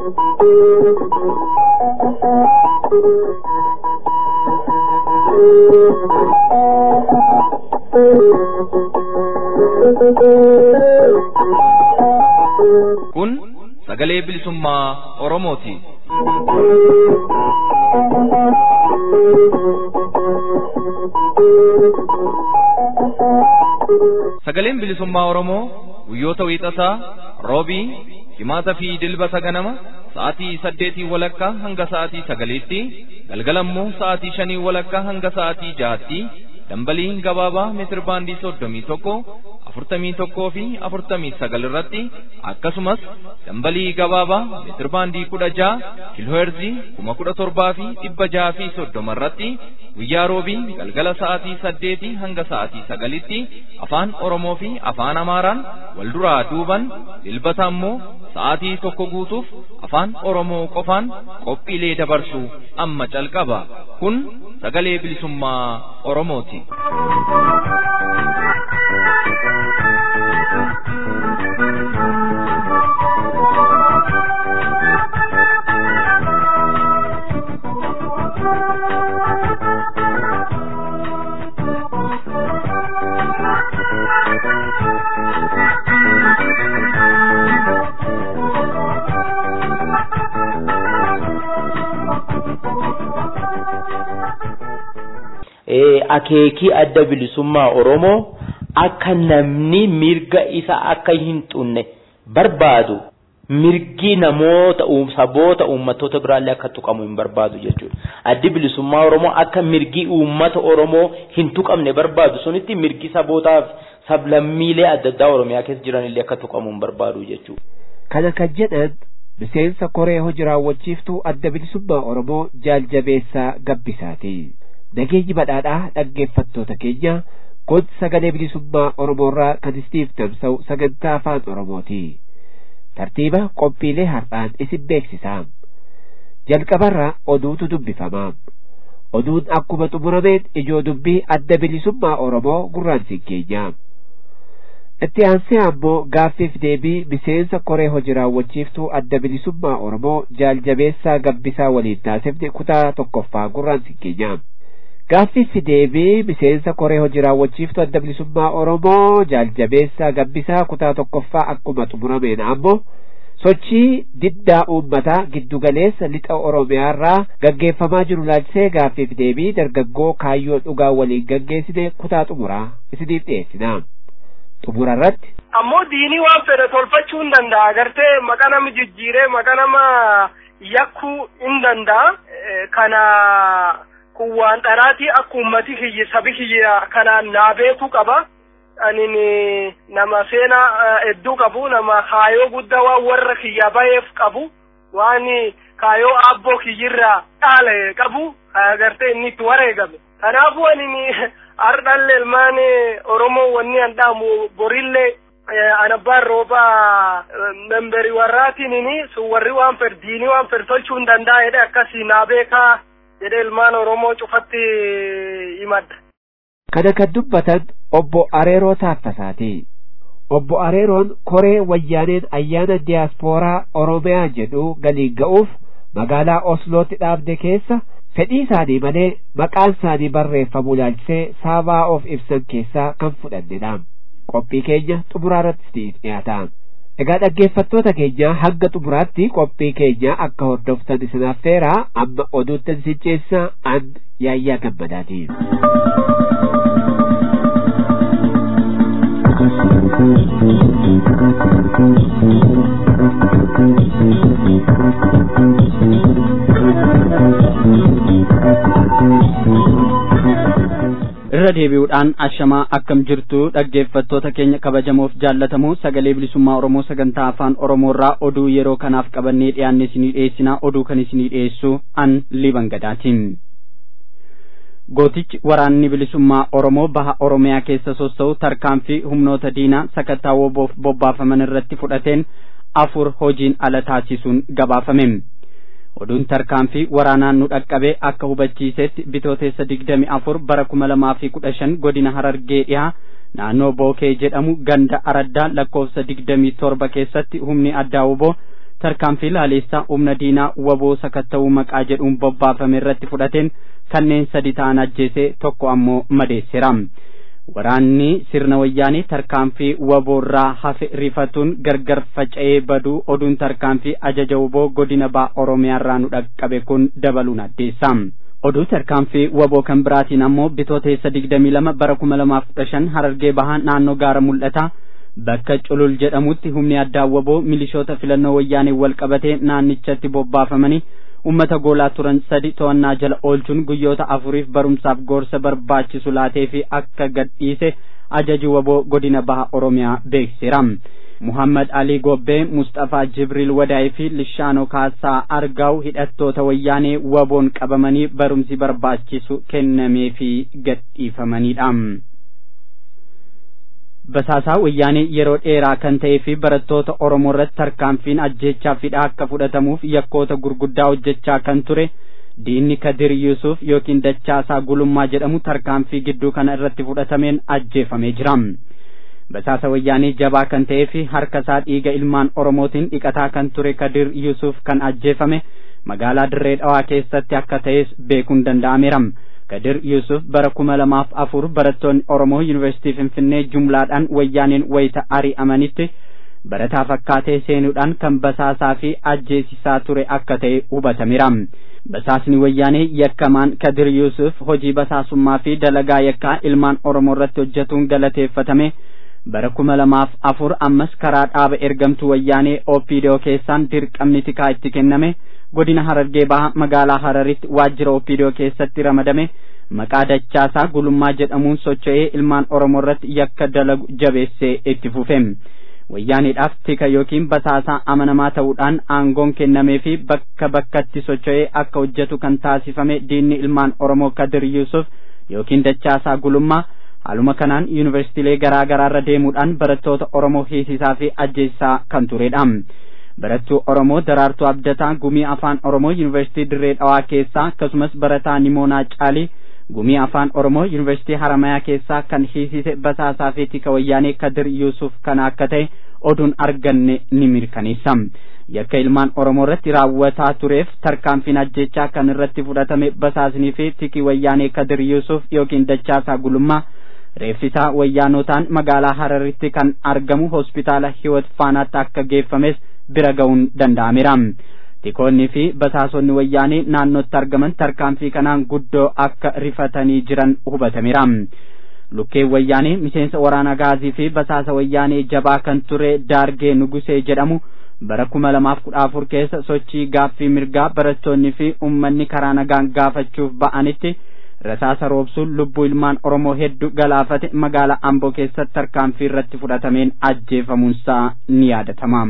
Kun sagalee bilisummaa Oromooti. Sagaleen bilisummaa Oromoo guyyoota wiixataa, roobii, jimaataa fi dilbata ganama sa'aatii 8 walakkaa hanga sa'aatii 9tti, galgalammoo sa'aatii 5 walakkaa hanga sa'aatii 6tti, dambalii gabaabaa meetir baandii 31, 41 fi 49 irratti, akkasumas dambalii gabaabaa meetir baandii 16 kiilooherzii 17,000 fi 630 irratti guyyaa roobii galgala sa'aatii 8 hanga sa'aatii 9tti afaan Oromoo fi afaan Amaaraan wal duraa duuban, dilbata ammoo sa'aatii 1 guutuuf afaan Oromoo qofaan qophiilee dabarsu amma calqaba. Kun sagalee bilisummaa Oromooti. Akeekii adda bilisummaa Oromoo akka namni mirga isa akka hin xunne barbaadu, mirgi namoota saboota uummattoota biraallee akka tuqamu hin barbaadu jechuudha. Addi bilisummaa Oromoo akka mirgi uummata Oromoo hin tuqamne barbaadu sunitti mirgi sabootaaf sablammiilee adda addaa Oromiyaa keessa jiranillee akka tuqamu hin barbaadu jechuudha. Kana kan jedhan miseensa koree hojii raawwachiiftuu adda bilisummaa Oromoo Jaaljabeessaa Gabbisaati. Nageenyi badhaadhaa dhaggeeffattoota keenya, kun sagalee bilisummaa Oromoorraa kan isiniif tamsa'u sagantaa afaan Oromooti. Tartiiba qophiilee har'aan isin beeksisaa. Jalqabarra oduutu dubbifama. Oduun akkuma xumurameen ijoo dubbii adda bilisummaa Oromoo gurraansin keenya. Itti aansee ammoo gaaffiif deebii miseensa koree hojii raawwachiiftuu adda bilisummaa Oromoo Jaaljabeessaa Gabbisaa waliin taasifne kutaa tokkoffaa gurraansin keenya. Gaaffiif deebii miseensa koree hojii raawwachiiftuu adda bilisummaa Oromoo Jaaljabeessaa Gabbisaa kutaa tokkoffaa akkuma xumurameen ammoo sochii diddaa uummataa giddugaleessa lixa Oromiyaarraa gaggeeffamaa jiru laalchisee gaaffiif deebii dargaggoo kaayyoo dhugaa waliin gaggeessine kutaa xumuraa isiniif dhiyeessina. Xumura irratti ammoo diinii waan fedhe tolfachuu hin danda'a. Agartee maqaa nama jijjiiree maqaa nama yakkuu hin danda'a. Kana kun waan dharaatii akka ummati kiyya sabi kiyya kanaan naa beeku qaba. Ani nama seenaa hedduu qabu, nama kaayoo guddaa waan warra kiyya baheef qabu, waan kaayoo abboo kiyyirraa dhaale qabu, agartee inni itti wareegame. Kanaafuu ani ardhallee ilmaan Oromoo wanni andaamu borillee anabbaan rooba memberi warraatiin sun warri waan fedhe diinii waan fedhe tolchuu hin danda'a jedhe akkasii naa beekaa jedhe ilmaan Oromoo cufatti himadha. Kana kan dubbatan obbo Areeroo Taaffasaati. Obbo Areeroon koree wayyaaneen ayyaana diyaaspooraa Oromiyaa jedhu galiin ga'uuf magaalaa Oslootti dhaabde keessa fedhii isaanii malee maqaan isaanii barreeffamuu laalchisee saabaa of ibsan keessaa kan fudhannedha. Qophii keenya xumuraa irratti dhiyaata. Egaa dhaggeeffattoota keenya hanga xumuraatti qophii keenya akka hordoftan isin affeeraa. Amma oduutti isin ceessa an Yaayyaa Gammadaati. irra deebi'uudhaan ashamaa akkam jirtu dhaggeeffattoota keenya kabajamoof jaallatamoo sagalee bilisummaa Oromoo sagantaa afaan Oromoorraa oduu yeroo kanaaf qabannee dhiyaanne isinii dhiyeessinaa. Oduu kan isinii dhiyeessu an Liban Gadaatiin. Gootichi waraanni bilisummaa Oromoo baha Oromiyaa keessa sossa'u tarkaanfii humnoota diinaa sakattaa woboof bobbaafaman irratti fudhateen 4 hojiin ala taasisuun gabaafame. Oduun tarkaanfii waraanaan nu dhaqqabee akka hubachiisetti bitooteessa 24 bara 2015 godina Harargee dhihaa naannoo Bookee jedhamu ganda Araddaa lakkoofsa 27 keessatti humni addaa woboo tarkaanfii laaleessaa humna diinaa waboo sakatta'uu maqaa jedhuun bobbaafame irratti fudhateen kanneen 3 ta'an ajjeesee tokko ammoo madeesseera. Waraanni sirna wayyaanii tarkaanfii waboorraa hafe rifatuun gargar faca'ee baduu oduun tarkaanfii ajaja waboo godina baha Oromiyaarraa nu dhaqqabe kun dabaluun addeessa. Oduu tarkaanfii waboo kan biraatiin ammoo Bitootessa 22 bara 2015 Harargee bahaa naannoo gaara mul'ata bakka Culul jedhamutti humni addaa waboo milishoota filannoo wayyaanii wal qabatee naannichatti bobbaafamanii ummata goolaa turan 3 to'annaa jala oolchuun guyyoota 4 barumsaaf gorsa barbaachisu laatee fi akka gadhiise ajaji waboo godina baha Oromiyaa beeksiseera. Muhammad Ali Gobbee, Mustafaa Jibril Wadaay fi Lishaanoo Kaasaa Argaaw hidhattoota wayyaanee waboon qabamanii barumsi barbaachisu kennamee fi gadhiifamanidha. Basaasaa wayyaanee yeroo dheeraa kan ta'ee fi barattoota Oromoo irratti tarkaanfiin ajjeechaa fi akka fudhatamuuf yakkoota gurguddaa hojjechaa kan ture diinni Kadir Yusuf yookiin Dachaasaa Gulummaa jedhamu tarkaanfii gidduu kana irratti fudhatameen ajjeefamee jira. Basaasa wayyaanee jabaa kan ta'ee fi harka isaa dhiiga ilmaan Oromootiin dhiqataa kan ture Kadir Yusuf kan ajjeefame magaalaa Dirree Dhawaa keessatti akka ta'es beekuun danda'ameera. Kadir Yusuf bara 2004 barattoonni Oromoo Yuunivarsiitii Finfinnee jumlaadhaan wayyaaneen wayita ari'amanitti barataa fakkaatee seenuudhaan kan basaasaa fi ajjeesisaa ture akka ta'e hubatameera. Basaasni wayyaanee yakkamaan Kadir Yusuf hojii basaasummaa fi dalagaa yakkaa ilmaan Oromoo irratti hojjetuun galateeffatame. Bara 2004 ammas karaa dhaaba ergamtuu wayyaanee OPDO keessaan dirqamni tikaa itti kenname godina Harargee bahaa magaalaa Hararitti waajjira OPDO keessatti ramadame maqaa Dachaasaa Gulummaa jedhamuun socho'ee ilmaan Oromoo irratti yakka dalagu jabeessee itti fufe. Wayyaaneedhaaf tika yookiin basaasaa amanamaa ta'uudhaan aangoon kennamee fi bakka bakkatti socho'ee akka hojjetu kan taasifame diinni ilmaan Oromoo Kadir Yusuf yookiin Dachaasaa Gulummaa haaluma kanaan yuunivarsiitiilee garaa garaarra deemuudhaan barattoota Oromoo hiisisaa fi ajjeessaa kan turedha. Barattuu Oromoo Daraartuu Abdataa gumii afaan Oromoo yuunivarsiitii Dirree Dhawaa keessaa akkasumas barataa Nimoonaa Caalii gumii afaan Oromoo yuunivarsiitii Haramayaa keessaa kan hiisise basaasaa fi tika wayyaanee Kadir Yusuf kana akka ta'e oduun arganne ni mirkaneessa. Yakka ilmaan Oromoo irratti raawwataa tureef tarkaanfiin ajjechaa kan irratti fudhatame basaasnii fi tiki wayyaanee Kadir Yusuf yookiin Dachaasaa Gulummaa reeffisaa wayyaanotaan magaalaa Hararitti kan argamu hospitaala Hiwot Faanaatti akka geeffames bira ga'uun danda'ameera. Tikoonni fi basaasonni wayyaanee naannootti argaman tarkaanfii kanaan guddoo akka rifatanii jiran hubatameera. Lukkeen wayyaanee miseensa waraana gaazii fi basaasa wayyaanee jabaa kan ture Daargee Nugusee jedhamu bara 2014 keessa sochii gaaffii mirgaa barattoonni fi uummanni karaa nagaan gaafachuuf ba'anitti rasaasa roobsuun lubbuu ilmaan Oromoo hedduu galaafate magaalaa Amboo keessatti tarkaanfii irratti fudhatameen ajjeefamuunsaa ni yaadatama.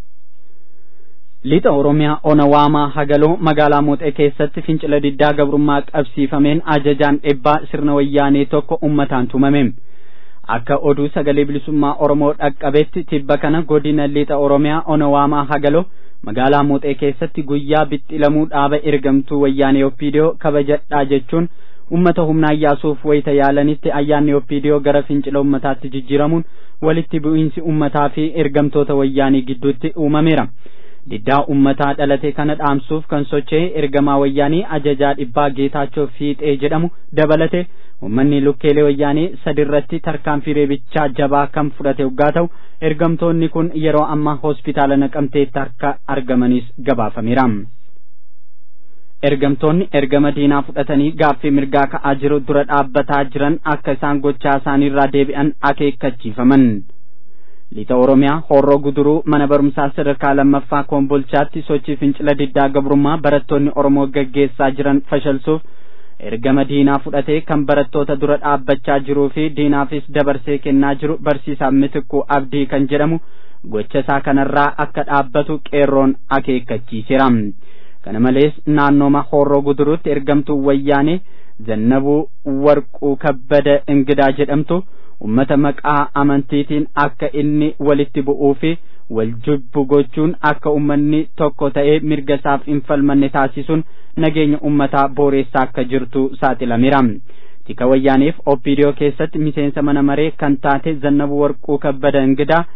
Lixa Oromiyaa Onawaamaa Hagaloo magaalaa Mooxee keessatti fincila diddaa gabrummaa qabsiifameen ajajaan dhibbaa sirna wayyaanee tokko ummataan tumame. Akka oduu sagalee bilisummaa Oromoo dhaqqabetti tibba kana godina Lixa Oromiyaa Onawaamaa Hagaloo magaalaa Mooxee keessatti guyyaa bixxilamuu dhaaba ergamtuu wayyaanee OPDO kabajadhaa jechuun ummata humnaan yaasuuf wayita yaalanitti ayyaanni OPDO gara fincila ummataatti jijjiiramuun walitti bu'iinsi ummataa fi ergamtoota wayyaanii gidduutti uumameera. Diddaa ummataa dhalate kana dhaamsuuf kan socho'e ergamaa wayyaanii ajajaa dhibbaa Geetaachoo Fiixee jedhamu dabalate ummanni lukkeelee wayyaanii sadirratti tarkaanfii reebichaa jabaa kan fudhate waggaa ta'u ergamtoonni kun yeroo ammaa hospitaala Naqamteetti akka argamanis gabaafameera. Ergamtoonni ergama diinaa fudhatanii gaaffii mirgaa ka'aa jiru dura dhaabbataa jiran akka isaan gochaa isaaniirraa deebi'an akeekkachiifaman. Lixa Oromiyaa Horroo Guduruu mana barumsaa sadarkaa lammaffaa Kombolchaatti sochii fincila diddaa gabrummaa barattoonni Oromoo gaggeessaa jiran fashalsuuf ergama diinaa fudhatee kan barattoota dura dhaabbachaa jiruu fi diinaafis dabarsee kennaa jiru barsiisaa Mitikkuu Abdii kan jedhamu gocha isaa kanarraa akka dhaabbatu qeerroon akeekkachiiseera. Kana malees naannooma Horroo Guduruutti ergamtuu wayyaanee Zannabuu Warquu Kabbada Ingidaa jedhamtu ummata maqaa amantiitiin akka inni walitti bu'uu fi wal jibbu gochuun akka ummanni tokko ta'ee mirga isaaf hin falmanne taasisuun nageenya ummataa booreessaa akka jirtu saaxilameera. Tika wayyaaneef OPDO keessatti miseensa mana maree kan taate Zannabuu Warquu Kabbada Ingidaa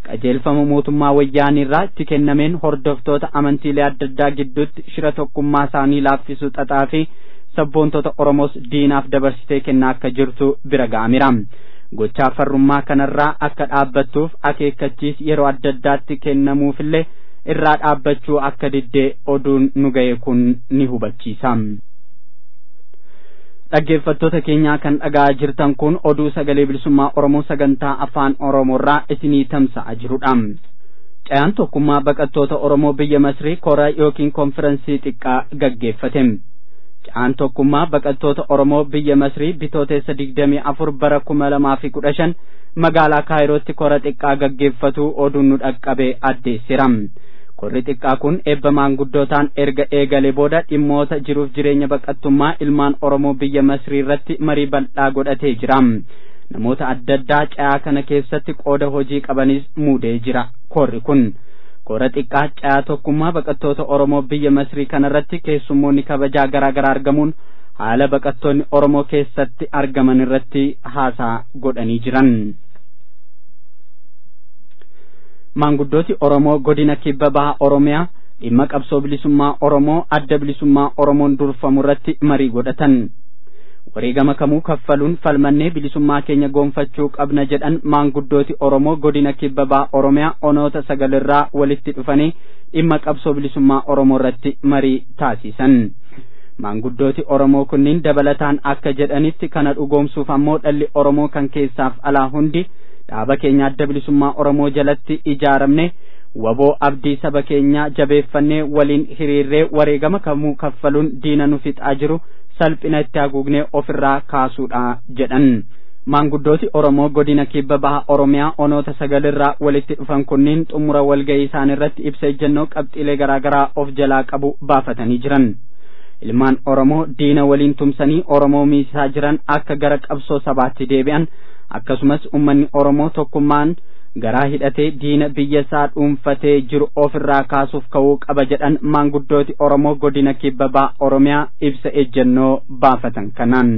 qajeelfama mootummaa wayyaanii irraa itti kennameen hordoftoota amantiilee adda addaa gidduutti shira tokkummaa isaanii laaffisuu xaxaa fi sabboontota Oromoos diinaaf dabarsitee kennaa akka jirtu bira ga'ameera. Gochaa farrummaa kanarraa akka dhaabbattuuf akeekkachiis yeroo adda addaatti kennamuufillee irraa dhaabbachuu akka diddee oduun nu ga'e kun ni hubachiisa. Dhaggeeffattoota keenyaa kan dhaga'aa jirtan kun oduu sagalee bilisummaa Oromoo sagantaa afaan Oromoorraa isinii tamsa'aa jirudha. Cayaan tokkummaa baqattoota Oromoo biyya Masrii kora yookiin konfirensii xiqqaa gaggeeffate. Cayaan tokkummaa baqattoota Oromoo biyya Masrii bitootessa 24 bara 2015 magaalaa Kaayirootti kora xiqqaa gaggeeffatu oduun nu dhaqqabe addeessira. Korri xiqqaa kun eebba maanguddootaan erga eegalee booda dhimmoota jiruuf jireenya baqattummaa ilmaan Oromoo biyya Masrii irratti marii bal'aa godhatee jira. Namoota adda addaa cayaa kana keessatti qooda hojii qabanis muudee jira. Korri kun kora xiqqaa cayaa tokkummaa baqattoota Oromoo biyya Masrii kanarratti keessummoonni kabajaa garaagaraa argamuun haala baqattoonni Oromoo keessatti argaman irratti haasaa godhanii jiran. Maanguddooti Oromoo godina kibba baha Oromiyaa dhimma qabsoo bilisummaa Oromoo adda bilisummaa Oromoon durfamu irratti marii godhatan. Wareegama kamuu kaffaluun falmannee bilisummaa keenya goonfachuu qabna jedhan maanguddooti Oromoo godina kibba baha Oromiyaa onoota 9 irraa walitti dhufanii dhimma qabsoo bilisummaa Oromoo irratti marii taasisan. Maanguddooti Oromoo kunniin dabalataan akka jedhanitti kana dhugoomsuuf ammoo dhalli Oromoo kan keessaaf alaa hundi dhaaba keenya adda bilisummaa Oromoo jalatti ijaaramne waboo abdii saba keenya jabeeffannee waliin hiriirree wareegama kamuu kaffaluun diina nu fixaa jiru salphina itti haguugnee ofirraa kaasuudha jedhan. Maanguddooti Oromoo godina kibba baha Oromiyaa onoota 9 irraa walitti dhufan kunniin xumura walga'ii isaan irratti ibsa ejjennoo qabxiilee garaagaraa of jalaa qabu baafatanii jiran. Ilmaan Oromoo diina waliin tumsanii Oromoo miisaa jiran akka gara qabsoo sabaatti deebi'an akkasumas ummanni Oromoo tokkummaan garaa hidhatee diina biyya isaa dhuunfatee jiru ofirraa kaasuuf ka'uu qaba jedhan maanguddooti Oromoo godina kibba baha Oromiyaa ibsa ejjennoo baafatan kanaan.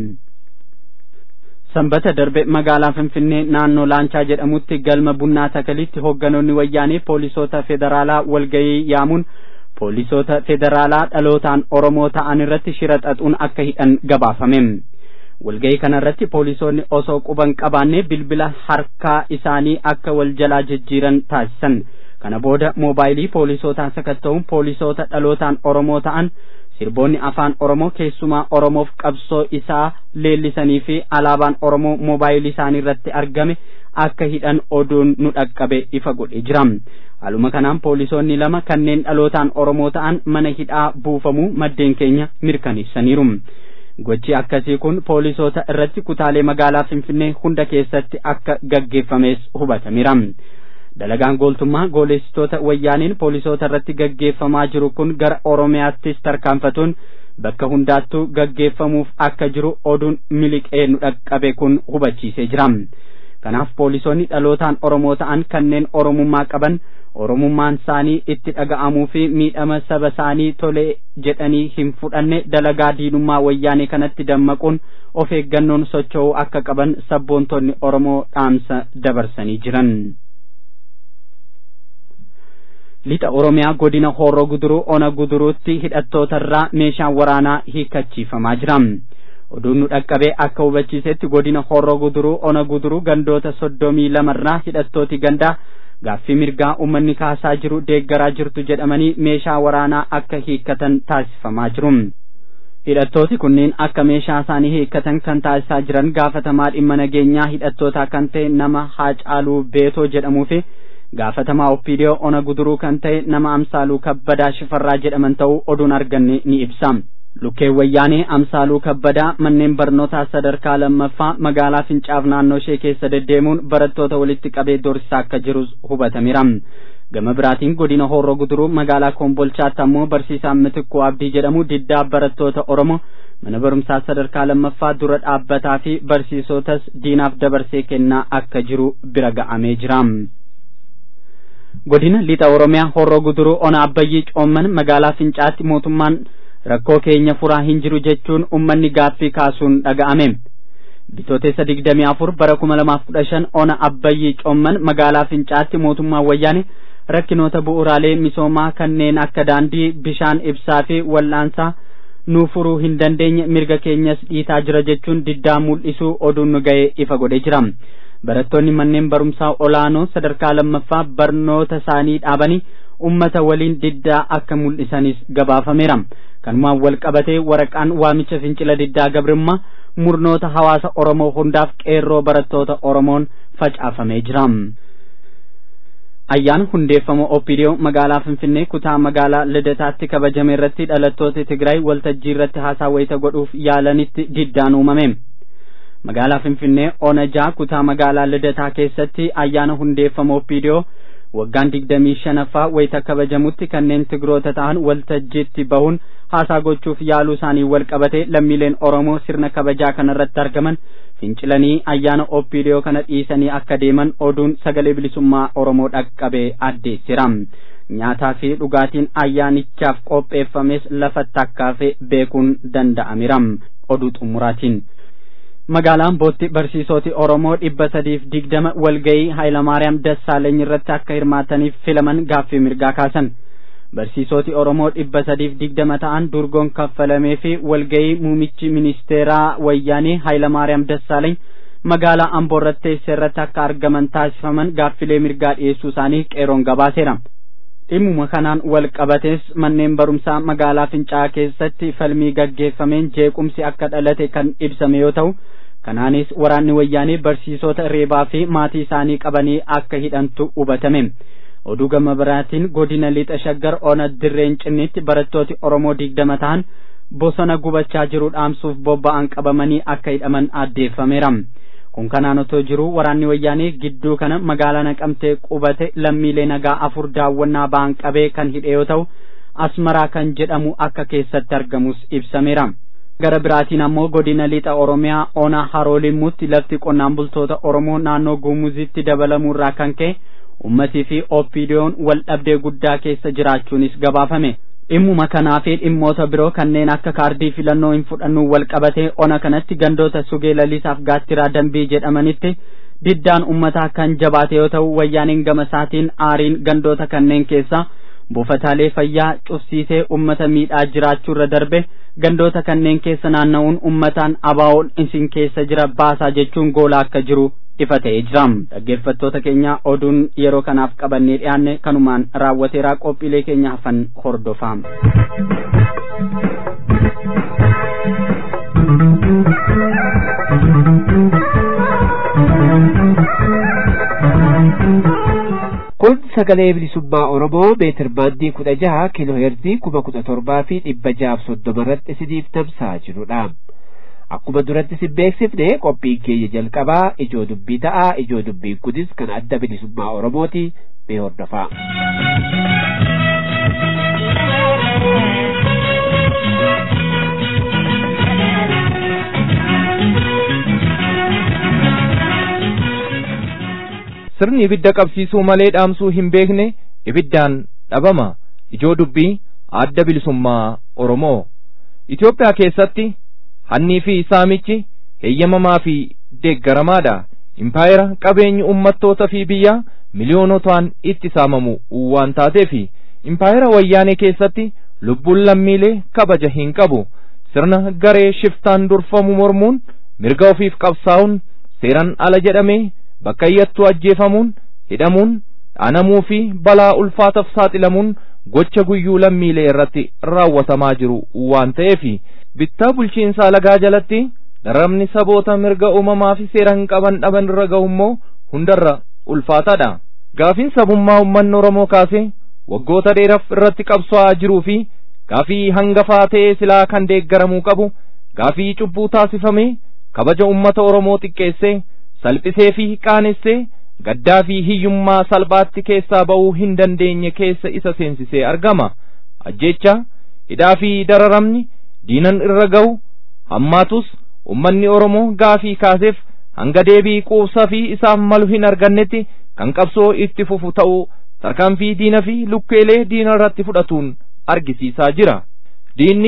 Sanbata darbe magaalaa Finfinnee naannoo Laanchaa jedhamutti galma Bunnaa Takalitti hoogganoonni wayyaanee poolisoota federaalaa walga'ii yaamuun poolisoota federaalaa dhalootaan Oromoo ta'an irratti shira xaxuun akka hidhan gabaafame. Walga'ii kanarratti poolisoonni osoo quban qabaannee bilbila harkaa isaanii akka wal jalaa jijjiiran taasisan. Kana booda moobaayilii poolisootaan sakatta'uun poolisoota dhalootaan Oromoo ta'an sirboonni afaan Oromoo keessumaa Oromoof qabsoo isaa leellisanii fi alaabaan Oromoo moobaayilii isaanii irratti argame akka hidhan oduun nu dhaqqabe ifa godhee jira. Haaluma kanaan poolisoonni 2 kanneen dhalootaan Oromoo ta'an mana hidhaa buufamuu maddeen keenya mirkaneessaniiru. Gochi akkasii kun poolisoota irratti kutaalee magaalaa Finfinnee hunda keessatti akka gaggeeffames hubatameera. Dalagaan gooltummaa gooleessitoota wayyaaniin poolisoota irratti gaggeeffamaa jiru kun gara Oromiyaattis tarkaanfatuun bakka hundaattuu gaggeeffamuuf akka jiru oduun miliqee nu dhaqqabe kun hubachiisee jira. Kanaaf poolisoonni dhalootaan Oromoo ta'an kanneen Oromummaa qaban Oromummaan isaanii itti dhaga'amuu fi miidhama saba isaanii tole jedhanii hin fudhanne dalagaa diinummaa wayyaanee kanatti dammaquun of eeggannoon socho'uu akka qaban sabboontonni Oromoo dhaamsa dabarsanii jiran. Lixa Oromiyaa godina Horroo Guduruu Ona Guduruutti hidhattootarraa meeshaan waraanaa hiikkachiifamaa jira. Oduun nu dhaqqabee akka hubachiisetti godina Horroo Guduruu Ona Guduruu gandoota 32 irraa hidhattooti gandaa gaaffii mirgaa uummanni kaasaa jiru deeggaraa jirtu jedhamanii meeshaa waraanaa akka hiikkatan taasifamaa jiru. Hidhattooti kunneen akka meeshaa isaanii hiikkatan kan taasisaa jiran gaafatamaa dhimma nageenyaa hidhattootaa kan ta'e nama Haacaaluu Beetoo jedhamuu fi gaafatamaa Oppiidiyoo Ona Guduruu kan ta'e nama Amsaaluu Kabbadaa Shifarraa jedhaman ta'uu oduun arganne ni ibsa. Lukkee wayyaanee Amsaaluu Kabbadaa manneen barnootaa sadarkaa lammaffaa magaalaa Fincaaf naannoo ishee keessa deddeemuun barattoota walitti qabee doorsisaa akka jirus hubatameera. Gama biraatiin godina Horroo Guduruu magaalaa Kombolchaatti ammoo barsiisaan Mitikkuu Abdii jedhamu diddaa barattoota Oromoo mana barumsaa sadarkaa lammaffaa dura dhaabbataa fi barsiisotas diinaaf dabarsee kennaa akka jiru bira ga'amee jira. Godina Lixa Oromiyaa Horroo Guduruu Ona Abbayyii Coomman magaalaa Fincaatti mootummaan rakkoo keenya furaa hin jiru jechuun ummanni gaaffii kaasuun dhaga'ame. bitootessa 24 bara 2015 ona Abbayyii Coomman magaalaa Fincaatti mootummaa wayyaanee rakkinoota bu'uuraalee misoomaa kanneen akka daandii, bishaan, ibsaa fi wal'aansaa nu furuu hin dandeenye mirga keenyas dhiitaa jira jechuun diddaa mul'isuu oduun nu ga'e ifa godhee jira. Barattoonni manneen barumsaa olaanoo sadarkaa lammaffaa barnoota isaanii dhaabanii ummata waliin diddaa akka mul'isanis gabaafameera. Kanumaan wal qabatee waraqaan waamicha fincila diddaa gabrummaa murnoota hawaasa Oromoo hundaaf qeerroo barattoota Oromoon facaafamee jira. Ayyaana hundeeffama OPDO magaalaa Finfinnee kutaa magaalaa Lidataatti kabajame irratti dhalattoota Tigraay waltajjii irratti haasaa wayita godhuuf yaalanitti diddaan uumame. Magaalaa Finfinnee Onajaa kutaa magaalaa Lidataa keessatti ayyaana hundeeffama OPDO waggaan 25ffaa wayita kabajamutti kanneen Tigroota ta'an waltajjiitti bahuun haasaa gochuuf yaaluu isaanii wal qabatee lammiileen Oromoo sirna kabajaa kanarratti argaman fincilanii ayyaana OPDO kana dhiisanii akka deeman oduun sagalee bilisummaa Oromoo dhaqqabee addeessira. Nyaataa fi dhugaatiin ayyaanichaaf qopheeffames lafatti akkaafee beekuun danda'ameera. Oduu xumuraatiin. Magaalaan Bootti barsiisoti Oromoo 320 walgayii Hayilamaariyaam Dassaaleny irratti akka hirmaataniif filaman gaaffii mirgaa kaasan. Barsiisoti Oromoo 320 ta'an durgoon kaffalamee fi walgayii muumichi ministeeraa wayyaanee Hayilamaariyaam Dassaaleny magaalaa Amboo irratti irratti akka argaman taasifaman gaaffilee mirgaa dhiyeessuu isaanii qeeroon gabaaseera. Dhimmuma kanaan wal qabatees manneen barumsaa magaalaa Fincaa'aa keessatti falmii gaggeeffameen jeequmsi akka dhalate kan ibsame yoo ta'u, kanaanis waraanni wayyaanee barsiisota reebaa fi maatii isaanii qabanii akka hidhantu hubatame. Oduu gama biraatiin godina lixa shaggar ona dirreen cinniitti barattooti Oromoo 20 ta'an bosona gubachaa jiru dhaamsuuf bobba'an qabamanii akka hidhaman addeeffameera. Kun kanaan otoo jiru waraanni wayyaanee gidduu kana magaalaa Naqamtee qubate lammiilee nagaa 4 daawwannaa ba'an qabee kan hidhe yoo ta'u, Asmaraa kan jedhamu akka keessatti argamus ibsameera. Gara biraatiin ammoo godina lixa Oromiyaa ona Haroolimmuutti lafti qonnaan bultoota Oromoo naannoo Gumuzitti dabalamuurraa kan ka'e ummatii fi OPDO'n wal dhabdee guddaa keessa jiraachuunis gabaafame. Dhimmuma kanaa fi dhimmoota biroo kanneen akka kaardii filannoo hin fudhannu wal qabatee ona kanatti gandoota Sugee Lalisaaf Gaattiraa Dambii jedhamanitti diddaan ummataa kan jabaate yoo ta'u, wayyaaniin gama isaatiin aariin gandoota kanneen keessa buufataalee fayyaa cufsiisee ummata miidhaa jiraachuurra darbe gandoota kanneen keessa naanna'uun ummataan abaawoon isin keessa jira baasaa jechuun goolaa akka jiru ifa ta'ee jira. Dhaggeeffattoota keenya oduun yeroo kanaaf qabannee dhiyaanne kanumaan raawwateeraa. Qophiilee keenya hafan hordofaa. Kun sagalee bilisummaa Oromoo meetir baandii 16 kiiloo heerzii 1730 irratti isiniif tamsa'aa jirudha. Akkuma duratti isin beeksifne qophiin keenya jalqabaa ijoo dubbii ta'a. Ijoo dubbiin kunis kan adda bilisummaa Oromooti. Mee hordofaa. Sirni ibidda qabsiisuu malee dhaamsuu hin beekne ibiddaan dhabama. Ijoo dubbii adda bilisummaa Oromoo. Itoophiyaa keessatti hannii fi saamichi heeyyamamaa fi deeggaramaadha. Impaayera qabeenyi ummattoota fi biyya miliyoonotaan itti saamamu waan taateef impaayera wayyaanee keessatti lubbuun lammiilee kabaja hin qabu. Sirna garee shiftaan durfamu mormuun mirga ofiif qabsaa'uun seeran ala jedhamee bakka iyyattuu ajjeefamuun hidhamuun dhaanamuu fi balaa ulfaataaf saaxilamuun gocha guyyuu lammiilee irratti raawwatamaa jiru waan ta'eef bittaa bulchiinsaa lagaa jalatti dararamni saboota mirga uumamaa fi seeran qaban dhaban irra ga'u immoo hundarra ulfaataadha. Gaafiin sabummaa uummanni Oromoo kaasee waggoota dheeraaf irratti qabsaa'aa jiruu fi gaafii hangafaa ta'ee silaa kan deeggaramuu qabu gaafii cubbuu taasifamee kabaja uummata Oromoo xiqqeessee salphisee fi qaanessee gaddaa fi hiyyummaa salphaatti keessaa ba'uu hin dandeenye keessa isa seensisee argama. Ajjecha hidhaa fi dararamni diinan irra ga'u hammaatus ummanni Oromoo gaafii kaaseef hanga deebii quubsaa fi isaaf malu hin argannetti kan qabsoo itti fufu ta'uu tarkaanfii diina fi lukkeelee diina irratti fudhatuun argisiisaa jira. Diinni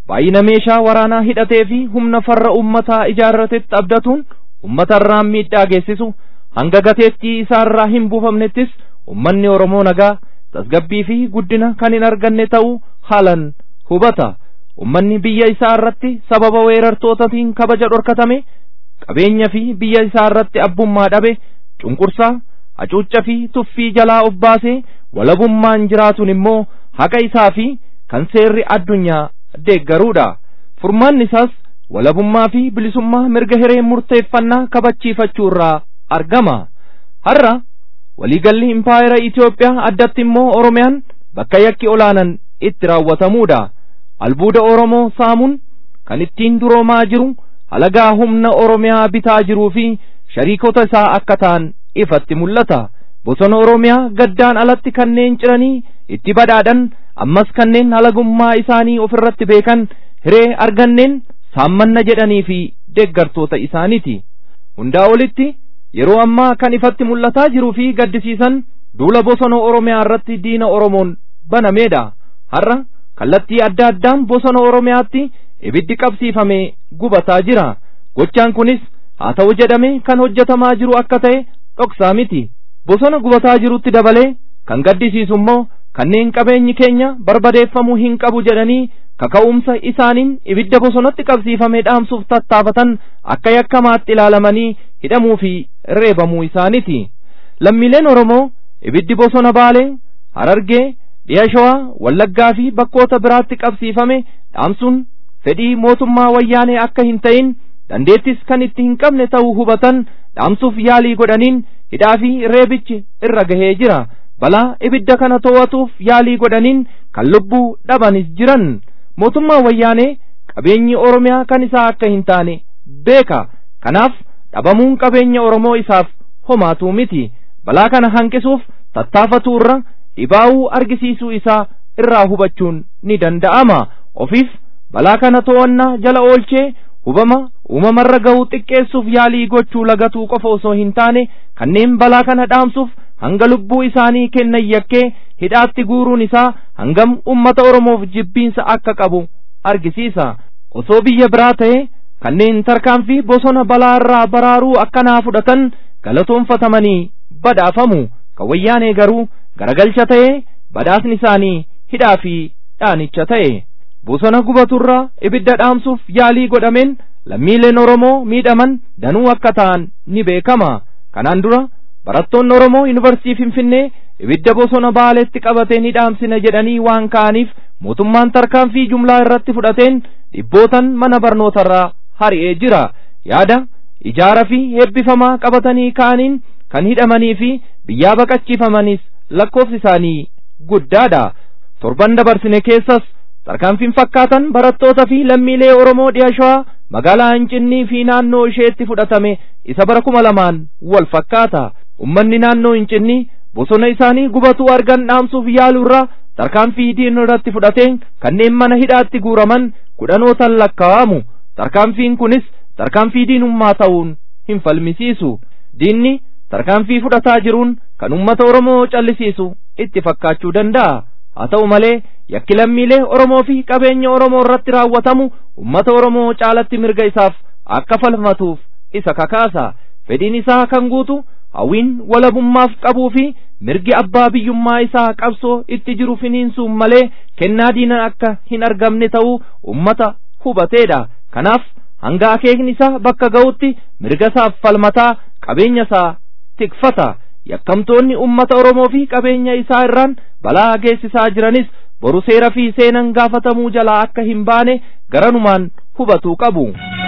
baay'ina meeshaa waraanaa hidhatee fi humna farra ummataa ijaarratetti abdatuun ummatarraan miidhaa geessisu hanga gateettii isaarraa hin buufamnettis ummanni Oromoo nagaa tasgabbii fi guddina kan hin arganne ta'uu haalan hubata. Ummanni biyya isaa irratti sababa weerartootaatiin kabaja dhorkatame, qabeenya fi biyya isaa irratti abbummaa dhabe, cunqursaa, hacuucca fi tuffii jalaa of baasee walabummaan jiraatuun immoo haqa isaa fi kan seerri addunyaa deeggaruudha. Furmaanni isaas walabummaa fi bilisummaa mirga hiree murteeffannaa kabachiifachuu irraa argama. Har'a waliigalli impaayera Itoophiyaa addatti immoo Oromiyaan bakka yakki olaanan itti raawwatamuudha. Albuuda Oromoo saamuun kan ittiin duroomaa jiru halagaa humna Oromiyaa bitaa jiruu fi shariikota isaa akka ta'an ifatti mul'ata. Bosona Oromiyaa gaddaan alatti kanneen ciranii itti badhaadhan ammas kanneen halagummaa isaanii ofirratti beekan hiree arganneen saammanna jedhanii fi deeggartoota isaaniiti. Hundaa olitti yeroo ammaa kan ifatti mul'ataa jiruu fi gaddisiisan duula bosona Oromiyaa irratti diina Oromoon banameedha. Har'a kallattii adda addaan bosona Oromiyaatti ibiddi qabsiifamee gubataa jira. Gochaan kunis haa ta'u jedhamee kan hojjetamaa jiru akka ta'e dhoksaa miti. Bosona gubataa jirutti dabalee kan gaddisiisu immoo kanneen qabeenyi keenya barbadeeffamuu hin qabu jedhanii kaka'umsa isaaniin ibidda bosonatti qabsiifamee dhaamsuuf tattaafatan akka yakkamaatti ilaalamanii hidhamuu fi reebamuu isaaniiti. Lammiileen Oromoo ibiddi bosona Baalee, Harargee, Dhiya Shawaa, Wallaggaa fi bakkoota biraatti qabsiifame dhaamsuun fedhii mootummaa wayyaanee akka hin ta'in dandeettis kan itti hin qabne ta'uu hubatan dhaamsuuf yaalii godhaniin hidhaa fi reebichi irra gahee jira. Balaa ibidda kana to'atuuf yaalii godhaniin kan lubbuu dhabanis jiran. Mootummaa wayyaanee qabeenyi Oromiyaa kan isaa akka hin taane beeka. Kanaaf dhabamuun qabeenya Oromoo isaaf homaatu miti. Balaa kana hanqisuuf tattaafatu irra dhibaa'uu argisiisuu isaa irraa hubachuun ni danda'ama. Ofiif balaa kana to'annaa jala oolchee hubama uumamarra ga'uu xiqqeessuuf yaalii gochuu lagatuu qofa osoo hin taane kanneen balaa kana dhaamsuuf hanga lubbuu isaanii kennan yakkee hidhaatti guuruun isaa hangam ummata Oromoof jibbiinsa akka qabu argisiisa. Osoo biyya biraa ta'e kanneen tarkaanfii bosona balaa irraa baraaruu akkanaa fudhatan galatoonfatamanii badhaafamu. Kan wayyaanee garuu garagalcha ta'e badhaasni isaanii hidhaa fi dhaanicha ta'e. Bosona gubaturraa ibidda dhaamsuuf yaalii godhameen lammiileen Oromoo miidhaman danuu akka ta'an ni beekama. Kanaan dura barattoonni Oromoo Yuunivarsiitii Finfinnee ibidda bosona Baaleetti qabatee ni dhaamsina jedhanii waan ka'aniif mootummaan tarkaanfii jumlaa irratti fudhateen dhibbootan mana barnootarraa hari'ee jira. Yaada ijaara fi eebbifamaa qabatanii ka'aniin kan hidhamanii fi biyyaa baqachiifamanis lakkoofsi isaanii guddaadha. Torban dabarsine keessas tarkaanfiin fakkaatan barattoota fi lammiilee Oromoo Dhiya Shawaa magaalaa Hincinnii fi naannoo isheetti fudhatame isa bara 2000 wal fakkaata. Ummanni naannoo Hincinnii bosona isaanii gubatuu argan dhaamsuuf yaaluurraa tarkaanfii diina irratti fudhateen kanneen mana hidhaatti guuraman kudhanootan lakkaa'amu. Tarkaanfiin kunis tarkaanfii diinummaa ta'uun hin falmisiisu. Diinni tarkaanfii fudhataa jiruun kan ummata Oromoo callisiisu itti fakkaachuu danda'a. Haa ta'u malee yakki lammiilee Oromoo fi qabeenya Oromoo irratti raawwatamu ummata Oromoo caalatti mirga isaaf akka falmatuuf isa kakaasa. Fedhiin isaa kan guutu hawwiin walabummaaf qabuu fi mirgi abbaa biyyummaa isaa qabsoo itti jiru finiinsuun malee kennaa diina akka hin argamne ta'uu ummata hubateedha. Kanaaf hanga akeekni isaa bakka ga'utti mirga isaaf falmataa qabeenya isaa tikfata. Yakkamtoonni ummata Oromoo fi qabeenya isaa irraan balaa geessisaa jiranis boru seera fi seenan gaafatamuu jalaa akka hin baane garanumaan hubatuu qabu.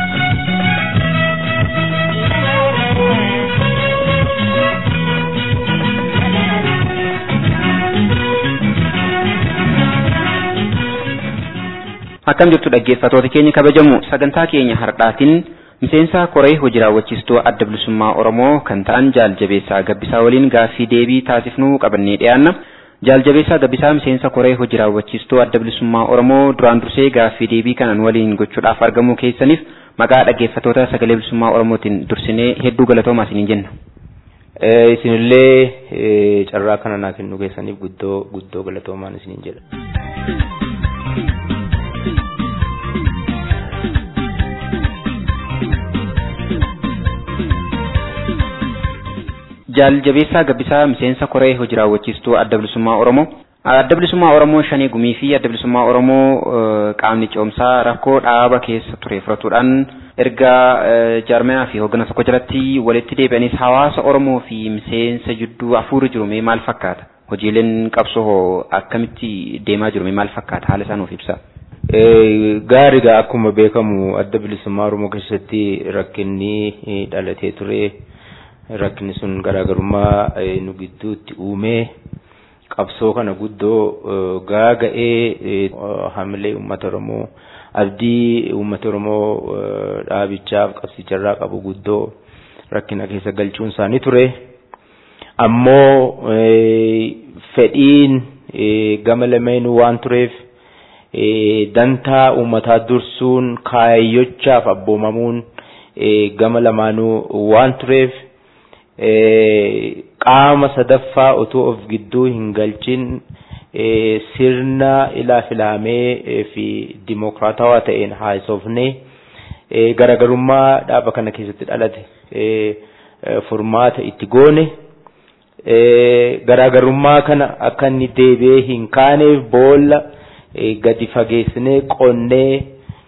Akkam jirtu dhaggeeffattoota keenya kabajamu, sagantaa keenya har'aatiin miseensa koree hojii raawwachiistuu adda bilisummaa Oromoo kan ta'an Jaaljabeessaa Gabbisaa waliin gaaffii deebii taasifnuu qabannee dhiyaanna. Jaaljabeessaa Gabbisaa miseensa koree hojii raawwachiistuu adda bilisummaa Oromoo duraan dursee gaaffii deebii kanan waliin gochuudhaaf argamuu keessaniif maqaa dhaggeeffattoota sagalee bilisummaa Oromootiin dursinee hedduu galatoomaa isiniin jenna. Isinillee carraa kana naa kennuu keessaniif guddoo galatoomaan isiniin jedha. Jaaljabeessaa Gabbisaa miseensa koree hojii raawwachiistuu adda bilisummaa Oromoo. Adda bilisummaa Oromoo Shanee Gumii fi adda bilisummaa Oromoo qaamni ce'umsaa rakkoo dhaaba keessa ture furatuudhaan erga jaarmayaa fi hoogganaa tokko jalatti walitti deebi'anis hawaasa Oromoo fi miseensa jidduu hafuurri jiru mee maal fakkaata? Hojiileen qabsoo akkamitti deemaa jiru mee maal fakkaata? Haala isaa nuuf ibsaa. Gaariidha akkuma beekamu adda bilisummaa Oromoo keessatti rakkinni dhalatee ture. Rakkinni sun garaagarummaa nu gidduutti uumee qabsoo kana guddoo gaaga'ee hamilee uummata Oromoo abdii uummata Oromoo dhaabichaaf qabsicharraa qabu guddoo rakkina keessa galchuun isaanii ture. Ammoo fedhiin gama lameenuu waan tureef dantaa uummataa dursuun kaayyochaaf abboomamuun gama lamaanuu waan tureef qaama sadaffaa otoo of gidduu hin galchin sirna ilaafilamee fi dimokiraatawaa ta'een haasofnee garaagarummaa dhaaba kana keessatti dhalate furmaata itti goone garaagarummaa kana akka inni deebi'ee hin kaaneef boolla gadi fageessinee qonnee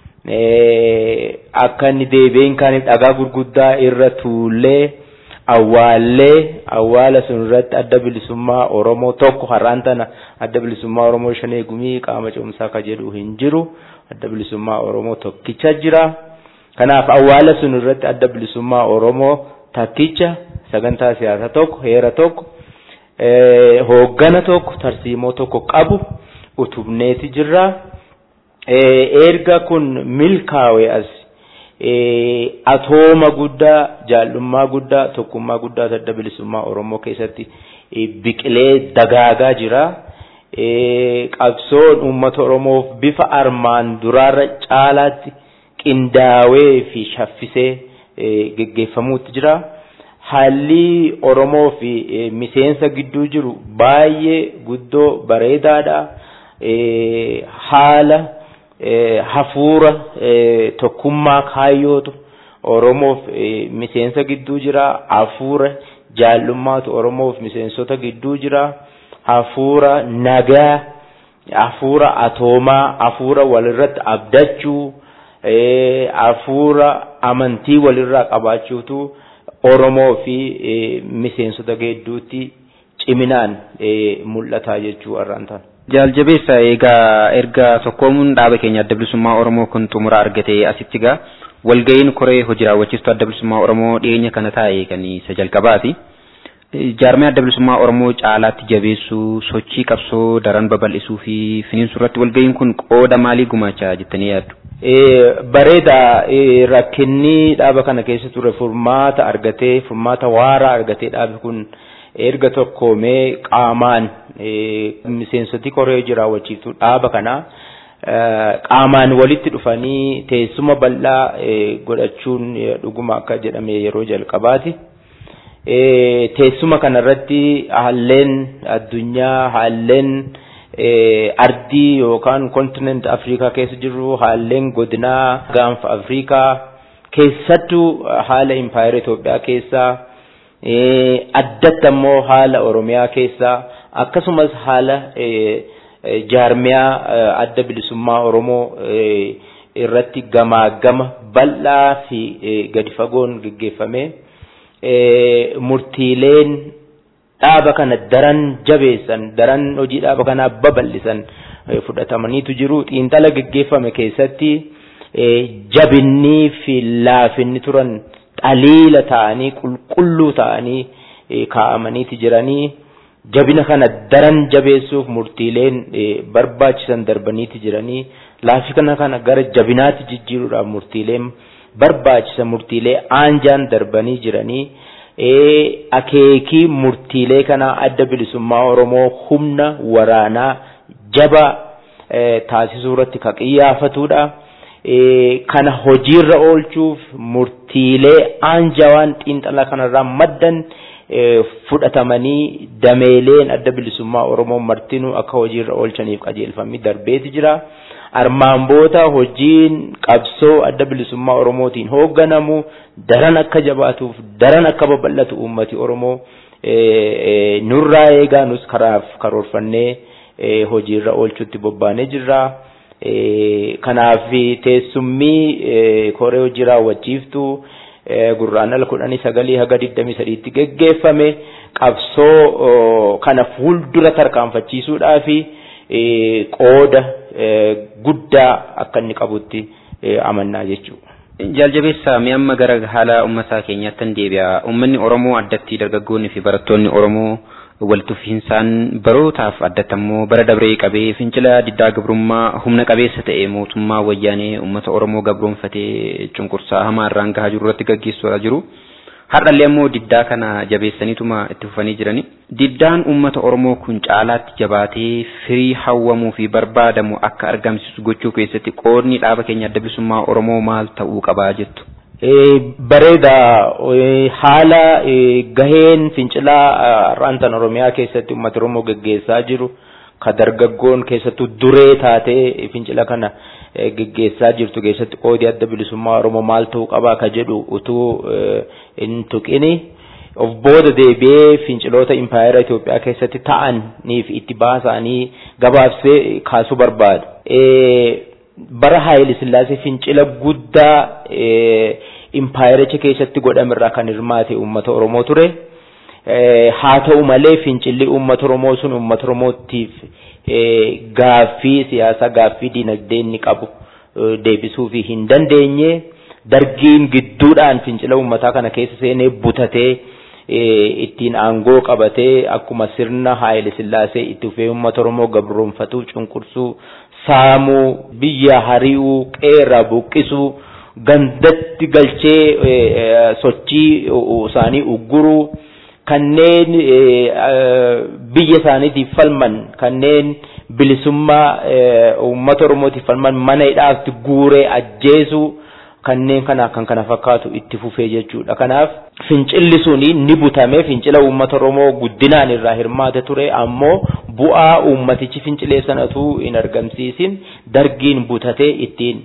akka inni deebi'ee hin kaaneef dhagaa gurguddaa irra tuullee awwaala sun irratti adda bilisummaa Oromoo tokko har'aan tana adda bilisummaa Oromoo Shanee Gumii qaama ce'umsaa ka jedhu hin jiru. Adda bilisummaa Oromoo tokkicha jira. Kanaaf awwaala sun irratti adda bilisummaa Oromoo takkicha sagantaa siyaasaa tokko heera tokko hooggana tokko tarsiimoo tokko qabu utubneeti jirra. Erga kun milkaa'ee as atooma guddaa jaallummaa guddaa tokkummaa guddaa adda bilisummaa Oromoo keessatti biqilee dagaagaa jira. Qabsoon uummata Oromoof bifa armaan duraarra caalaatti qindaawee fi shaffisee geggeeffamuutti jira. Haalli Oromoo fi miseensa gidduu jiru baay'ee guddoo bareedaadha. Haala hafuura tokkummaa kaayyootu Oromoof miseensa gidduu jira. Hafuura jaallummaatu Oromoof miseensota gidduu jira. Hafuura nagaa, hafuura atoomaa, hafuura walirratti abdachuu, hafuura amantii walirraa qabaachuutu Oromoo fi miseensota gidduutti ciminaan mul'ata jechuu arrantan. Jaaljabeessa egaa erga tokkoomuun dhaaba keenya adda bilisummaa Oromoo kun xumura argate asitti gaa walga'iin koree hojii raawwachiistuu adda bilisummaa Oromoo dhiyeenya kana taa'e kan isa jalqabaati. Jaarmee adda bilisummaa Oromoo caalaatti jabeessuu sochii qabsoo daran babal'isuu fi finiinsuu irratti walga'iin kun qooda maalii gumaachaa jettanii yaaddu? Bareeda rakkinni dhaaba kana keessa ture furmaata argatee furmaata waaraa argatee dhaabi kun erga tokkoomee qaamaan miseensoti koree hojii raawwachiistuu dhaaba kana qaamaan walitti dhufanii teessuma bal'aa godhachuun dhuguma akka jedhame yeroo jalqabaati. Teessuma kanarratti haalleen addunyaa haalleen ardii yookaan kontinent Afrikaa keessa jiru haalleen godinaa gaanfa Afrikaa keessattuu haala impaayera Itoophiyaa keessaa addatti ammoo haala Oromiyaa keessaa akkasumas haala jaarmiyaa adda bilisummaa Oromoo irratti gamaagama bal'aa fi gadi fagoon geggeeffame. Murtiileen dhaaba kana daran jabeessan daran hojii dhaaba kana babal'isan fudhatamaniitu jiru. Xiinxala geggeeffame keessatti jabinnii fi laafinni turan qaliila ta'anii qulqulluu ta'anii kaa'amaniiti jiranii. Jabina kana daran jabeessuuf murtiileen barbaachisan darbaniiti jiranii. Laafina kana gara jabinaatti jijjiiruudhaaf murtiileen barbaachisa murtiilee aanjaan darbanii jiranii. Akeekii murtiilee kana adda bilisummaa Oromoo humna waraanaa jaba taasisuu irratti kan xiyyeeffatudha. Kana hojiirra oolchuuf murtiilee aanjawaan xiinxala kanarraa maddan fudhatamanii dameeleen adda bilisummaa Oromoo martinuu akka hojiirra oolchaniif qajeelfamni darbeeti jira. Armaan booda hojiin qabsoo adda bilisummaa Oromootiin hoogganamu daran akka jabaatuuf daran akka babal'atu uummati Oromoo nurraa eegaa nus karaaf karoorfannee hojiirra oolchuutti bobbaanee jirra. Kanaaf teessummii koree hojii raawwachiiftuu gurraandhala 19 haga 23tti geggeeffame qabsoo kana fuuldura tarkaanfachiisuudhaa fi qooda guddaa akka inni qabutti amannaa jechuudha. Jaaljabeessaa mee amma gara haala uummataa keenyaatti deebi'a. Uummanni Oromoo addatti dargaggoonni fi barattoonni Oromoo walitti fufinsaan barootaaf addatti ammoo bara dabree qabee fincila diddaa gabrummaa humna qabeessa ta'e mootummaa wayyaanee uummata Oromoo gabroonfatee cunqursaa hamaa irraan gahaa jiru irratti gaggeessaa jiru. Har'allee ammoo diddaa kana jabeessaniituma itti fufanii jirani. Diddaan uummata Oromoo kun caalaatti jabaatee firii hawwamuu fi barbaadamu akka argamsiisu gochuu keessatti qoodni dhaaba keenya adda bilisummaa Oromoo maal ta'uu qabaa jettu? Bareeda haala gaheen fincilaa raantan Oromiyaa keessatti uummata Oromoo gaggeessaa jiru ka dargaggoon keessattuu duree taatee fincila kana gaggeessaa jirtu keessatti qoodi adda bilisummaa Oromoo maal ta'uu qabaa ka jedhu utuu hin tuqini of booda deebi'ee finciloota impaayera Itoophiyaa keessatti ta'aniif itti baasanii gabaabsee kaasuu barbaadu. Bara Haayile Sillaasee fincila guddaa impaayericha keessatti godhamerraa kan hirmaate uummata Oromoo ture. Haa ta'u malee fincilli uummata Oromoo sun uummata Oromootiif gaaffii siyaasaa gaaffii dinagdee inni qabu deebisuu fi hin dandeenye. Dargiin gidduudhaan fincila uummataa kana keessa seenee butatee ittiin aangoo qabatee akkuma sirna Haayile Sillaasee itti fufee uummata Oromoo gabroonfatuu cunqursuu saamuu biyya hari'uu qeerraa buqqisuu gandatti galchee sochii isaanii ugguruu kanneen biyya isaaniitiif falman kanneen bilisummaa uummata Oromootiif falman mana hidhaatti guuree ajjeesuu kanneen kana fakkaatu itti fufee jechuudha. Kanaaf fincilli suni ni butame fincila uummata Oromoo guddinaan irraa hirmaate ture ammoo bu'aa uummatichi fincilee sanatu hin argamsiisin dargiin butatee ittiin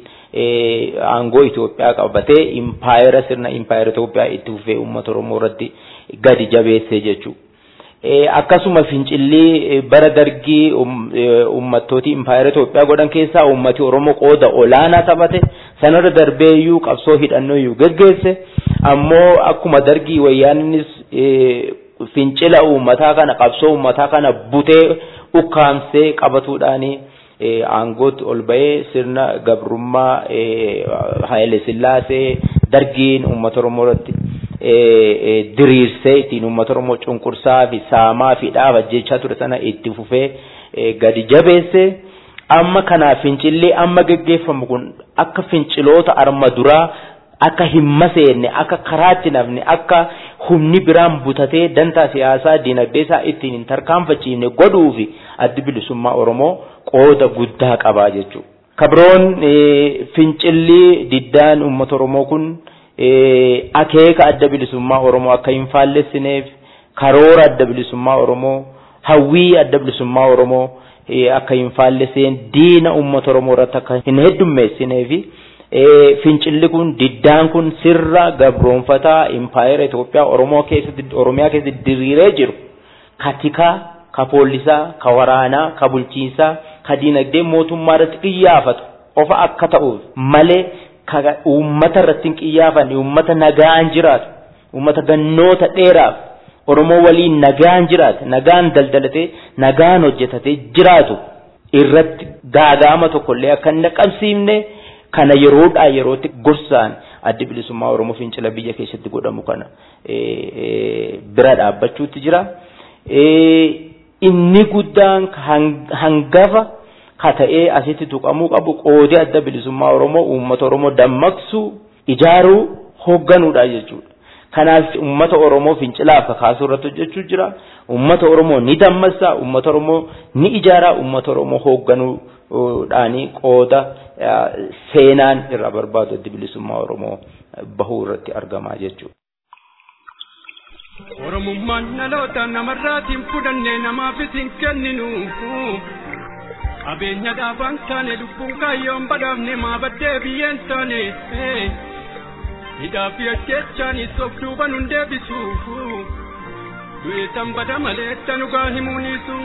aangoo Itoophiyaa qabatee impaayera sirna impaayera Itoophiyaa itti fufee uummata Oromoo irratti gadi jabeessee jechuudha. Akkasuma fincilli bara dargii uummattooti impaayera Itoophiyaa godhan keessaa uummati Oromoo qooda olaanaa taphate sanarra darbeeyyuu qabsoo hidhannooyyuu gaggeesse ammoo akkuma dargii wayyaaninis fincila uummataa kana qabsoo uummataa kana butee ukkaamsee qabatuudhaani aangootti ol ba'ee sirna gabrummaa Haayile Sillaasee dargiin uummata Oromoo irratti diriirsee ittiin uummata Oromoo cunqursaa fi saamaa fi dhaaba jechaa ture sana itti fufee gadi jabeesse. Amma kana fincillee amma gaggeeffamu kun akka finciloota arma duraa akka hin maseenne akka karaatti nafne akka humni biraan butatee dantaa siyaasaa dinagdee isaa ittiin hin tarkaanfachiifne godhuufi addi bilisummaa Oromoo qooda guddaa qabaa jechuudha. Kabroon fincilli diddaan uummata Oromoo kun akeeka adda bilisummaa Oromoo akka hin faallessineef karoora adda bilisummaa Oromoo hawwii adda bilisummaa Oromoo akka hin faallesseen diina uummata Oromoo irratti akka hin heddummeessineefi fincilli kun diddaan kun sirra gabroonfataa impaayera Itoophiyaa Oromiyaa keessatti diriiree jiru katikaa ka poolisaa ka waraanaa ka bulchiinsaa ka diinagdee mootummaa irratti xiyyaafatu ofa akka ta'uuf malee ka uummata irratti hin xiyyaafanne uummata nagaan jiraatu uummata gannoota dheeraaf Oromoo waliin nagaan jiraatu nagaan daldalatee nagaan hojjetatee jiraatu irratti gaaga'ama tokkollee akka hin qabsiifne kana yeroodhaa yerootti gorsaan addi bilisummaa Oromoo fincila biyya keessatti godhamu kana bira dhaabbachuutti jira. Inni guddaan hangafa ka ta'ee asitti tuqamuu qabu qoodee adda bilisummaa Oromoo uummata Oromoo dammaqsuu ijaaruu hoogganuudha jechuudha. Kanaaf uummata Oromoo fincilaaf kaasuu irratti hojjechuu jira. Uummata Oromoo ni dammaqsa, uummata Oromoo ni ijaara, uummata Oromoo hoogganuudhaani qooda seenaan irraa barbaadu addi bilisummaa Oromoo bahuu irratti argamaa jechuudha. Oromummaan dhaloota namarraatiin fudhannee namaafis hin kenninu. Qabeenya dhaabaan taane lubbuun kaayyoon badhaafne maa baddee biyyeen taane. Hidhaafi ajjechaanis of duuba nun deebisu. tambada malee tanugaa himuunisu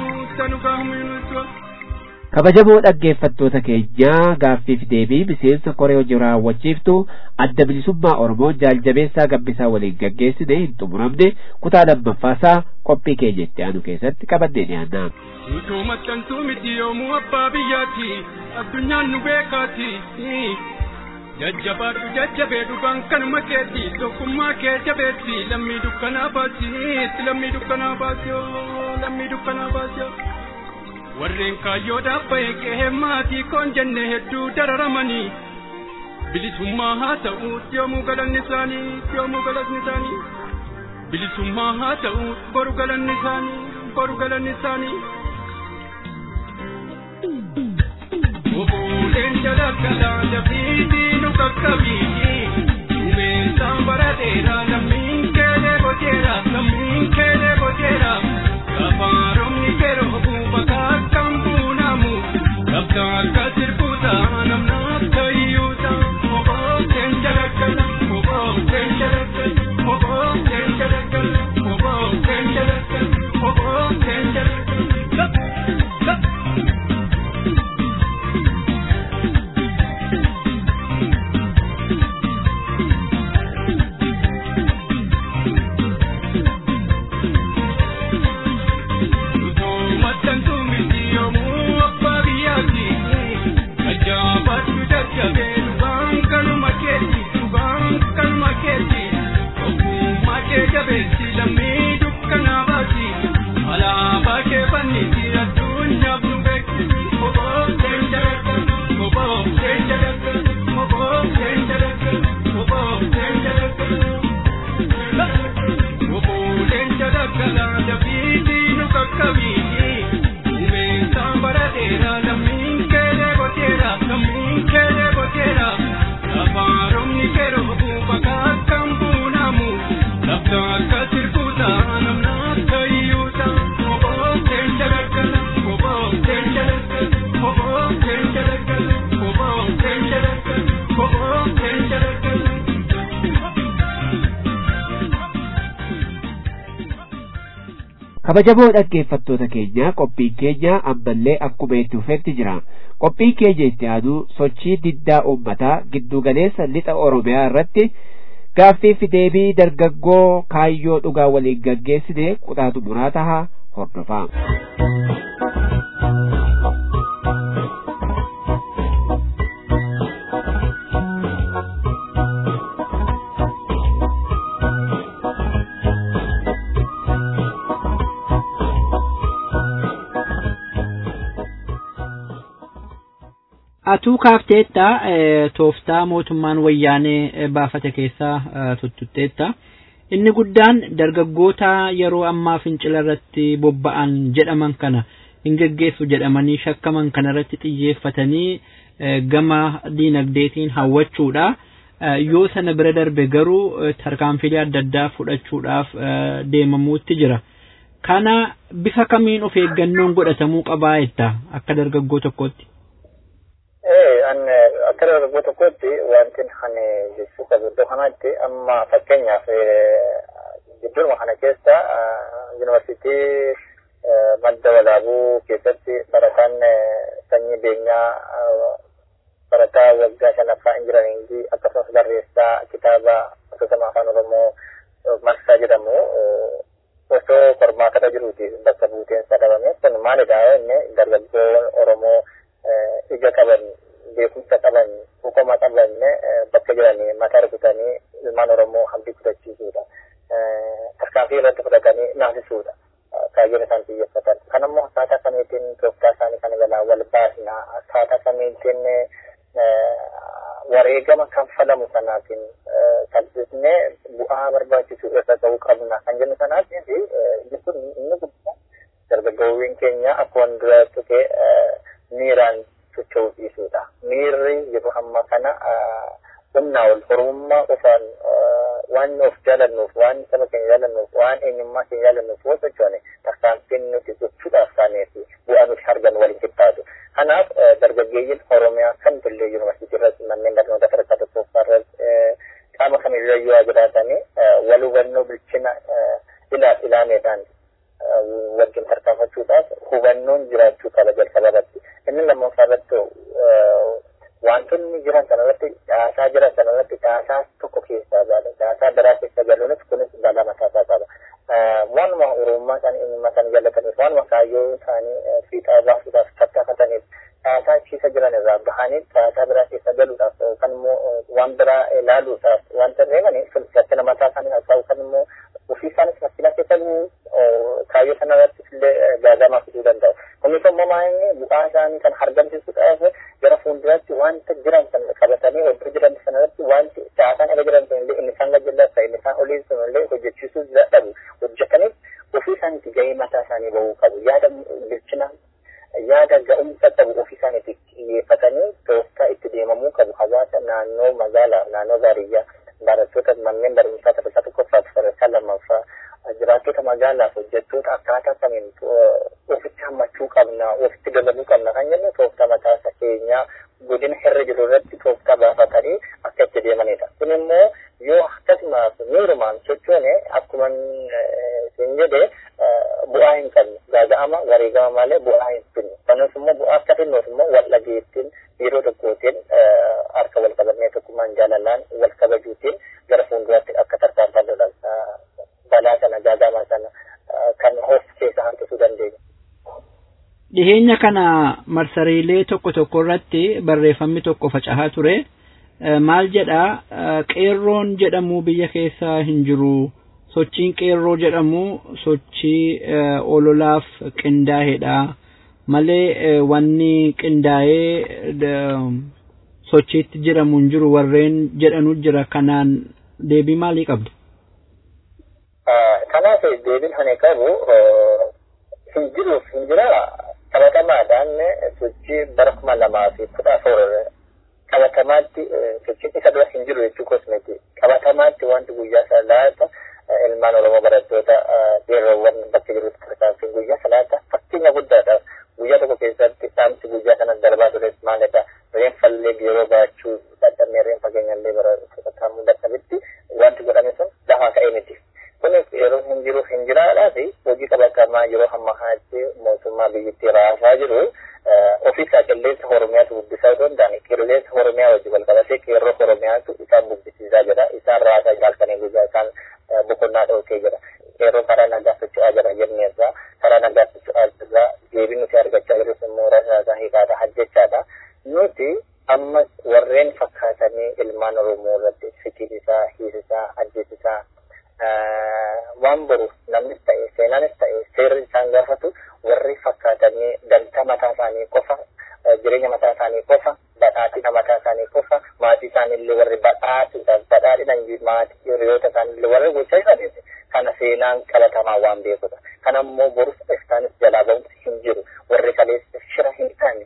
kabajamoo dhaggeeffattoota keenya gaaffiif deebii miseensa koree hojii raawwachiiftuu adda bilisummaa Oromoo jaaljabeessaa gabbisaa waliin gaggeessine hin xumuramne kutaa lammaffaasaa qophii keenya itti aanu keessatti qabannee dhiyaanna. Utuu maxxantuu miti yoomuu abbaa biyyaati addunyaan nu beekaati. Jajjabaadhu jajjabee dhugaan kanuma keetti tokkummaa kee jabeetti lammii dukkanaa baasi. Warreen kaayyoodhaaf bahee qe'ee maatii koon jenne hedduu dararamanii bilisummaa haa ta'u yoomuu galanni isaanii bilisummaa haa ta'u boru galanni isaanii Obuuleen jalakkalaa lafiitii nu qaqqabii Umeensaan barateera lammiin keelee boceera Kafaaromni keroo bakka akkam buunamu Labda akka sirbuuta namnaaf tayyuuta Obooteen jalakkala kabajamoo dhaggeeffattoota keenya qophiin keenya ammallee akkuma itti fufetti jira. Qophiin keenya itti aanu sochii diddaa uummataa giddugaleessa lixa Oromiyaa irratti gaaffiif deebii dargaggoo kaayyoo dhugaa waliin gaggeessine kutaa xumuraa taha hordofaa. Atuu kaafteetta tooftaa mootummaan wayyaanee baafate keessaa tuttuteetta. Inni guddaan dargaggoota yeroo ammaa fincila irratti bobba'an jedhaman kana hin geggeessu jedhamanii shakkaman kana irratti xiyyeeffatanii gama diinagdeetiin hawwachuudha. Yoo sana bira darbe garuu tarkaanfilee adda addaa fudhachuudhaaf deemamuutti jira. Kana bifa kamiin of eeggannoon godhatamuu qabaa jetta akka dargaggoo tokkootti? Akka dargaggoo tokkotti wanti ani jechuu qabu iddoo kanatti amma fakkeenyaaf gidduuma kana keessa yuunivarsiitii madda walaabuu keessatti barataan sanyii beenyaa barataa waggaa shanaffaa injinariingii akkasumas barreessaa kitaaba asoosama afaan oromoo marsaa jedhamu osoo qormaatata jiruuti bakka buuteensa dhabame kun maalidha inni dargaggoo oromoo ija qaban beekumsa qaban hukuma qaban bakka jiranii mataa rukutanii ilmaan oromoo hambii kutachiisuudha. Tarkaanfii irratti fudhatanii naasisuudha. Kaayyoon isaan xiyyeeffatan. Kanammoo akkaataa kamiitiin tooftaa isaanii kana jalaa wal baasna akkaataa kamiitiin wareegama kanfalamu sanaatiin tabbisnee bu'aa barbaachisu irra ga'uu qabna kan jennu sanaatiin jechuun inni guddaa dargaggoowwan keenya akkuma dura tuqee miiraan socho'uu dhiisuudha. Miirri yeroo ammaa kana humnaa ol horummaa qofaan waan of jaalannuuf waan saba keenya jaalannuuf waan eenyummaa keenya jaalannuuf yoo sochoone tarkaanfiin nuti gochuudhaaf taaneefi bu'aa nuti argannu waliin qixxaatu. Kanaaf dargaggeeyyiin Oromiyaa kan tullee yuunivarsiitii irratti manneen barnoota sadarkaa tokkoffaa irratti qaama kamiyyuu yoo jiraatanii wal hubannoo bilchina ilaameedhaan wajjin tarkaanfachuudhaaf hubannoon jiraachuu qaba jalqabarratti. Inni lammaffaa irratti wantoonni jiran sanarratti caasaa jiran sanarratti caasaa tokko keessaa baala. Caasaa biraa keessa galuunis kunis balaa mataasaa qaba. Waanuma Oromummaa isaanii eenyummaa isaanii jaallataniif waanuma kaayyoo isaanii fiixaa baasuudhaaf tattaafataniif caasaa keessa jiran irraa bahanii caasaa biraa keessa galuudhaaf yookaan immoo waan biraa ilaaluudhaaf wanta deemanii filachina mataa isaanii haasa'u kan immoo ofii isaanis makkina keessa kaayyoo sanarratti illee gaagamaa fiduu danda'u. Kunis immoo maa'inni bu'aa isaanii kan argamsiisuudhaaf gara fuulduraatti wanta jiran sana qabatanii hojii jiran sanarratti wanti caasaan irra jiran sun illee inni isaan gajjallaasa inni isaan olii sun illee hojjechiisuu dhabu hojjetaniif ofii isaaniitti gahee mataa isaanii bahuu qabu. Yaada bilchina yaada ga'umsa qabu ofii isaaniitti xiyyeeffatanii tooftaa itti deemamuu qabu. Hawaasa naannoo magaalaa naannoo baadiyyaa barattoota manneen barumsaa sadarkaa tokkoffaa fi sadarkaa lammaffaa jiraattota magaalaaf hojjettoota akkaataa kamiin ofitti hammachuu qabna ofitti dabaluu qabna kan jennu tooftaa mataa keenyaa godina herra jiru irratti tooftaa baafatanii akka itti deemanidha. Kun immoo yoo akkasumas miirumaan sochoone akkuma isin jedhe bu'aa hin qabne gaaga'ama wareegama malee bu'aa hin finne. Kanas immoo bu'aa akka finnuuf immoo wal dhageettiin yeroo tokkootiin harka wal qabannee tokkummaan jaalalaan wal kabajuutiin gara fuulduraatti akka tarkaanfannudha. Balaa sana gaaga'ama sana kan of keessa hanqisuu dandeenya. Dhiheenya kana marsariilee tokko tokko irratti barreeffamni tokko faca'aa ture. Maal jedha qeerroon jedhamu biyya keessa hin jiru. Sochiin qeerroo jedhamu sochii ololaaf qindaa'eedha. Malee wanni qindaa'ee sochiitti jedhamu hin jiru warreen jedhanu jira. Kanaan deebii maalii qabdu? Kanaaf deebiin ani qabu hin jiruuf hin jira qabatamaadhaan sochii bara 2014 qabatamaatti sochiin isa dura hin jiru jechuu kosmeeti. Qabatamaatti wanti guyyaa salaata ilmaan Oromoo barattoota qeerroowwan bakka jirutti tarkaanfiin guyyaa salaata fakkeenya guddaadha. Guyyaa tokko keessatti dhaamsi guyyaa kana darbaa tures maalidha? Reenfallee yeroo baachuu dadhabnee reenfa keenyallee bara dadhabitti wanti godhame sun lafaa ka'ee miti. Kunis yeroo hin jiru hin jiraadhaa fi hojii qabatamaa yeroo hamma haatti mootummaa biyyattii raasaa jiru ofiisaa qilleensa Oromiyaatu guddisaa osoo hin taane qilleensa Oromiyaa wajjin wal qabatee qeerroo Oromiyaatu isaan guddisiisaa jira. Isaan raasaa halkanii guyyaa isaan boqonnaa dhookee jira. Qeerroo karaa nagaa socho'aa jira jenneerraa karaa nagaa socho'aa jirra deebii nuti argachaa jirus immoo rasaasaa hiikaadha hajjechaadha. Nuti amma warreen fakkaatanii ilmaan Oromoo irratti fikiisaa hiisisaa ajjeesisaa waan boru namnis ta'e seenaanis ta'e seerri isaan gaafatu warri fakkaatanii dantaa mataa isaanii qofa jireenya mataa isaanii qofa badhaadhina mataa isaanii qofa maatii isaaniillee warri badhaadhina maatii hiriyoota isaaniillee warri gochaa jiraniiti. Kana seenaan qabatamaa waan beekudha. Kana immoo borus isaanis jalaa ba'umsi hin jiru warri kaleessa shira hin taane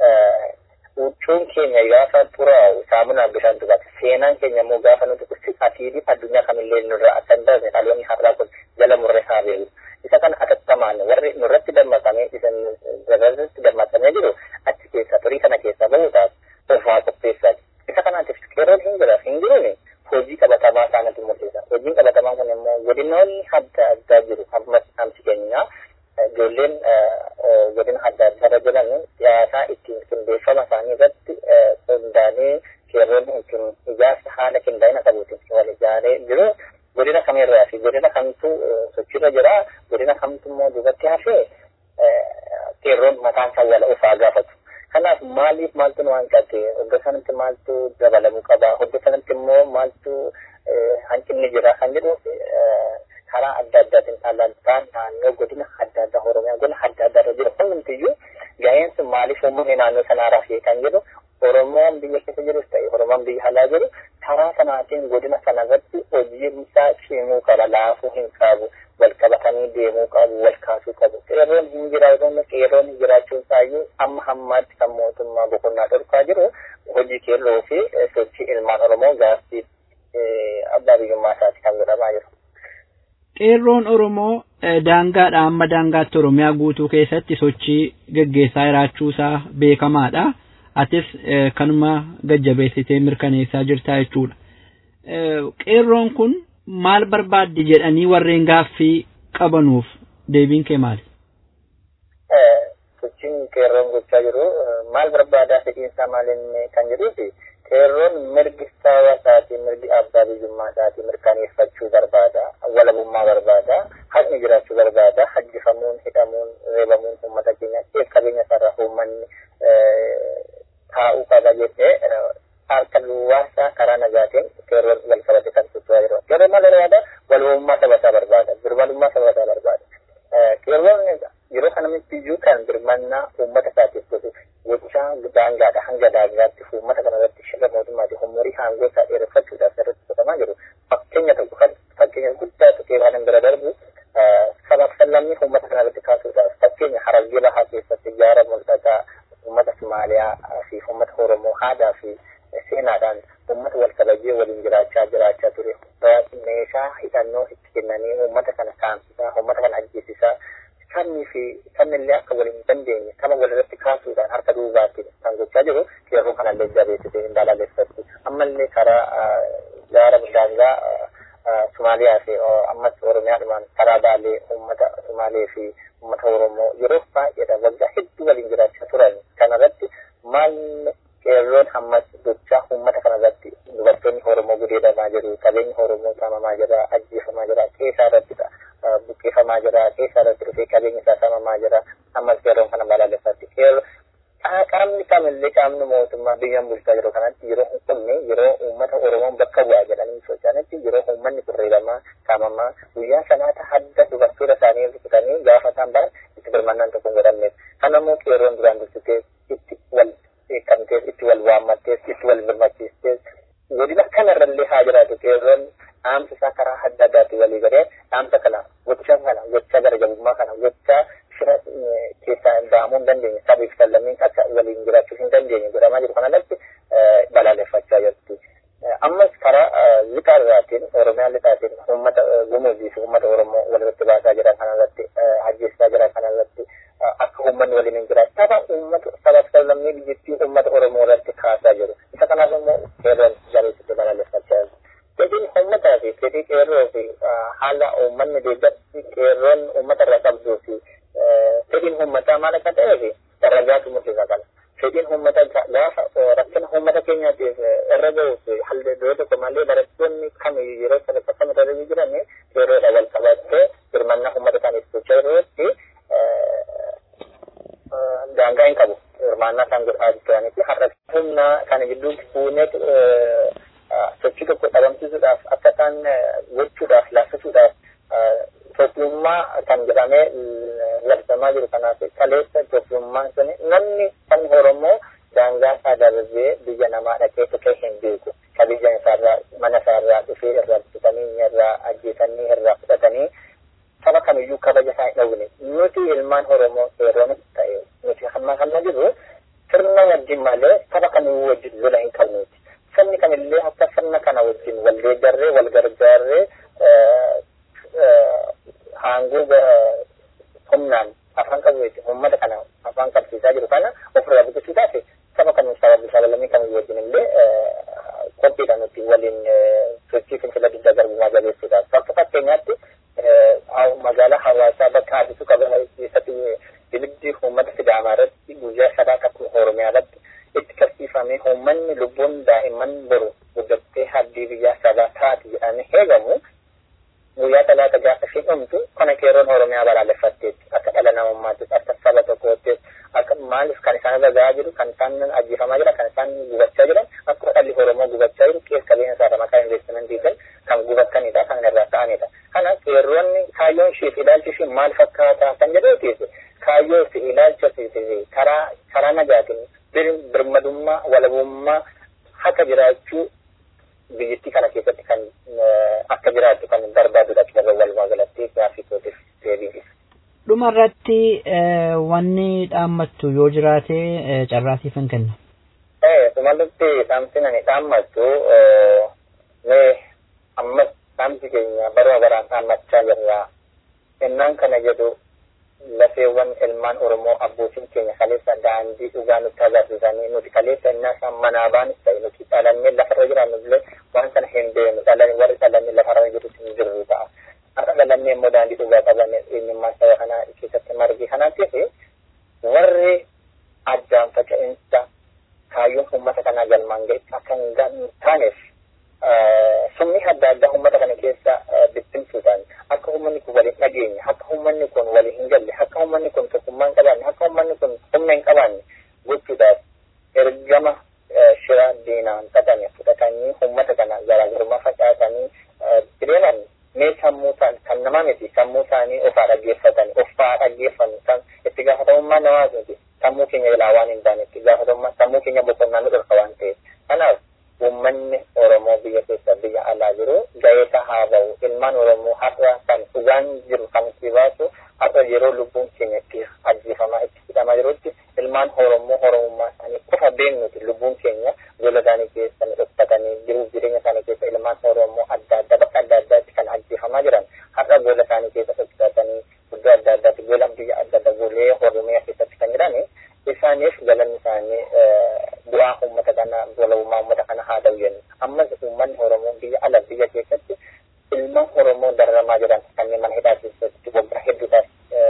huccuun keenya gaafa xuraa'u saamunaan bishaan dhugata. Seenaan keenya immoo gaafa nuti atiidii addunyaa kamillee nurraa akka hin darbe dhaloonni har'aa kun jala murree haa beeku. Isa kana atattamaan warri nurratti dammaqamee isa irratti dammaqamee jiru achi keessa turii kana keessa bahuudhaaf ofaa qopheessaati. Isa kanaatiif qeerroon hin jira hin jiruuni hojii qabatamaa isaanitti mul'isa. Hojiin qabatamaa kun immoo godinoonni adda addaa jiru ammas amsi keenyaa ijoolleen godina adda addaa jiran siyaasaa ittiin qindeeffama isaanii irratti hundaa'anii qeerroon ittiin ijaarsa haala qindaa'ina qabuutiin wal ijaaree jiru. Godina kamirraa fi godina kamtu sochiirra jira godina kamtu immoo duubatti hafee qeerroon mataan isaa wal ofaa gaafatu. Kanaaf maaliif maaltu nu hanqate hojii sanatti maaltu dabalamuu qaba hojii sanatti immoo maaltu hanqinni jira kan jedhu karaa adda addaatiin alaantaan naannoo godina adda addaa Oromiyaa godina adda addaa jiru hundumtiyyuu gaheen sun maaliif uummanni naannoo sanaa rafee kan jedhu Oromoon biyya keessa jirus ta'e Oromoon biyya alaa jiru karaa sanaatiin godina sanarratti hojiin isaa cimuu qaba laafuu hin qabu wal qabatanii deemuu qabu wal kaasuu qabu. Qeerroon hin jiraatu qeerroon jiraachuun isaayyuu amma hammaatti kan mootummaa boqonnaa dhorkaa jiru hojii qeerroo fi sochii ilmaan Oromoo gaaffii abbaa biyyummaa isaati kan godhamaa jiru. Qeerroon Oromoo daangaadha amma daangaatti Oromiyaa guutuu keessatti sochii gaggeessaa jiraachuu isaa beekamaadha. Atis kanuma gajjabeessitee mirkaneessaa jirtaa jechuudha. Qeerroon kun maal barbaaddi jedhanii warreen gaaffii qabanuuf deebiin kee maali? Sochiin qeerroon gochaa jiru maal barbaadaa fedhiinsaa maalinni kan jedhuufi qeerroon mirgi hawaasaatii mirgi abbaa biyyummaatii mirkaneeffachuu barbaada, walabummaa barbaada, haqni jiraachuu barbaada, hajjifamuun, hidhamuun, reebamuun uummata keenya qabeenya isaarraa uummanni taa'uu qaba jedhee harka duwwaasaa karaa nagaatiin qeerroon wal qabate kan socho'aa jiru. Qeerroon maal barbaada? Walabummaa sabasaa barbaada, birmadummaa sabasaa barbaada. Qeerroon yeroo kanamitti iyyuu kan birmannaa uummata isaatiif godhu gochaa daangaadha hanga daangaatti uummata kanarratti shirra mootummaatiin umurii aangoo isaa dheereffachuudhaaf irratti godhamaa jiru. Fakkeenya tokko kan fakkeenya guddaa tuqee waan bira darbu sabaaf sallammii uummata kanarratti kaasuudhaaf fakkeenya Harargee Bahaa keessatti jaara mul'ataa uummata Somaaliyaa fi uummata Oromoo aadaa fi seenaadhaan uummata wal kabajee waliin jiraachaa ture. Meeshaa hidhannoo itti kennanii uummata kana saamsisaa, uummata kana ajjeesisaa kannillee akka waliin dandeenye kama walirratti kaasuudhaan harka duubaatti kan gochaa jiru qeerroo kanallee jabeessitee hin balaaleffatti. Ammallee karaa jaara daangaa Somaaliyaa fi ammas Oromiyaadhumaan karaa baalee uummata Somaalee fi uummata Oromoo yeroo baay'eedhaan waggaa hedduu waliin jiraachaa turan kanarratti maal qeerroon ammas gochaa uummata kanarratti dubartoonni Oromoo gudeedamaa jiru, qabeenyi Oromoo saamamaa jira, ajjeefamaa jira, keessaa irrattidha. Buqqeeffamaa jira, keessaa irratti dhufee qabeenya isaa saamamaa jira, ammas qeerroon kana balaaleffatti. Qaamni kamillee qaamni mootummaa biyyaan bulchaa jiru kanatti yeroo hin qubne yeroo uummata Oromoon bakka bu'aa jedhanii socho'anitti yeroo uummanni reebamaa, saamamaa, guyyaa sanaata hadda dubartoota isaanii rukutanii gaafa isaan baran itti birmannaan tokko hin godhamneef. Kanammoo qeerroon duraan dursitee itti wal eekamtees, itti wal waammattees, itti wal birmachiistees godina kanarrallee haa jiraatu qeerroon dhaamsa isaa karaa adda addaatiin walii galee dhaamsa kana gochaa gara jabummaa kana gochaa shira keessaa ba'amuu hin dandeenye sabiif sallamiin akka waliin jiraachuu hin dandeenye godhamaa jiru kanarratti balaaleffachaa jirti. Ammas karaa lixaa irraatiin Oromiyaa lixaatiin uummata Gumuzii fi uummata Oromoo walirratti baasaa jiran kanarratti ajjeesaa jiran kanarratti akka uummanni waliin hin jiraatu sabaaf sallammii biyyattii uummata Oromoo irratti kaasaa jiru. Isa kanaaf immoo qeerroon jabeessitee balaaleffachaa jiru. Fedhiin uummataa fi fedhii qeerroo fi haala uummanni deeggarsi qeerroon uummata irraa qabduu fi fedhiin uummataa maal akka ta'ee fi daragaatu murteessaa kana. Fedhiin uummataa gaafa rakkina uummata keenyaatiif irra ga'uu fi haldoo tokko malee barattoonni kamiyyuu yeroo sadarkaa kamirra jiran qeerroodha wal qabattee birmannaa uummata isaaniif gochaa yerootti daangaa hin qabu. Hirmaannaa isaan godhaa jiranitti har'a humna kana gidduu fuuneetu sochii tokko dhabamsiisuudhaaf akka isaan gochuudhaaf laaffisuudhaaf Itoophiummaa kan jedhamee labsamaa jiru kanaaf kaleessa Itoophiummaan suni namni kan Oromoo daangaa isaa darbee biyya namaa dhaqee tuqee hin beeku. Qabiyya isaarraa mana isaarraa dhufee irraa bitanii irraa ajjeesanii irraa fudhatanii saba kamiyyuu kabaja isaa hin dhowwine. Nuti ilmaan Oromoo qeerroonis ta'e nuti hamma kana jirru sirna wajjin malee saba kamiyyuu wajjin lola hin qabnuuti. Sabni kamillee akka sirna kana wajjin wal deeggarree wal gargaarree aangoo humnaan afaan qabuuti uummata kana afaan qabsiisaa jiru kana ofirraa buqqisuudhaaf saba kamiyyuu sabalamii kamiyyuu wajjin illee qophiidhaan nuti waliin sochii fincila diddaa garbummaa jabeessuudhaaf. Bakka fakkeenyaatti magaalaa hawaasaa bakka Addisuu Qabala keessatti bilibdii uummata Sidaamaa irratti guyyaa sadaa akkuma Oromiyaa irratti itti qabsiifamee uummanni lubbuun daa'imman boru guddattee haddii biyyaa sabaa taati jedhamee eegamu guyyaa talaata gaafa isheen dhumtu kana qeerroon Oromiyaa balaaleffatteetti akka dhala namummaattis akka saba tokkoottis akka maaliif kan isaan irra gahaa jiru kan isaan ajjeefamaa jira kan isaan gubachaa jiran akka dhalli Oromoo gubachaa jiru keessa qabeenya isaa maqaa investimentii kan gubattanidha kan irraa ta'anidha. Kana qeerroonni kaayyoon ishee fi ilaalchi ishee maal fakkaataa kan jedhuutiif kaayyoo fi ilaalcha karaa nagaatiin birmadummaa walabummaa haka jiraachuu biyyattii kana keessatti kan akka jiraatu kan barbaadudha qeerroo walumaa galatti gaafii kootiif deebiif. Dhumarratti wanni dhaammattu yoo jiraate carraasiif hin kenna. Dhumarratti dhaamsin ani dhaammattu mee ammas dhaamsi keenya baruma baraan dhaammachaa jirra. Innaan kana jedhu lafeewwan ilmaan Oromoo abbootiin keenya kaleessa daandii dhugaa nutti agarsiisanii nuti kaleessa innaa isaan manaa baanis ta'e nuti dhalannee lafarra jiraannu illee waan sana hin beeknu warri dhalannee lafarra jiru hin jirru ta'a. Har'a dhalannee immoo daandii dhugaa qaban jiraanne eenyummaa saba kanaa keessatti margi kanaatiif warri addaan faca'insa kaayyoon uummata kanaa galmaan ga'e akka hin taaneef sumni adda addaa uummata kana keessa bittimsuudhaan akka uummanni kun waliin dhageenya akka uummanni kun waliin hin galle akka uummanni kun tokkummaa hin qabaanne akka uummanni kun humna hin qabaanne gochuudhaaf ergama shira diinaan xaxame fudhatanii uummata kana garaagarummaa facaasanii jireeman mee sammuu kan namaa miti sammuu isaanii ofaa dhaggeeffatan kan itti gaafatamummaa namaa miti sammuu keenya ilaa waan hin taane itti gaafatamummaa sammuu keenya boqonnaa nu dhorka waan ta'eef kanaaf uummanni Oromoo biyya keessa biyya alaa jiru gaheessa haa ba'u ilmaan Oromoo har'a kan dhugaan jiru kan itti baasu har'a yeroo lubbuun keenya itti ajjeefamaa itti hidhamaa jirutti ilmaan Oromoo Oromummaa isaanii qofa beeknuti lubbuun keenya gola isaanii keessa dhokfatanii jiruuf jireenya isaanii keessa ilmaan Oromoo adda addaa bakka adda addaatti kan ajjeefamaa jiran har'a gola isaanii keessa dhokfatanii iddoo adda addaatti gola biyya adda addaa golee Oromiyaa keessatti kan jiran isaaniif galanni isaanii bu'aa uummata kana walummaa uummata kana haa ta'u jennu ammas uummanni Oromoo biyya ala biyya keessatti ilmaan Oromoo dararamaa jiran kanneen mana hidhaa keessatti waggaa hedduudhaaf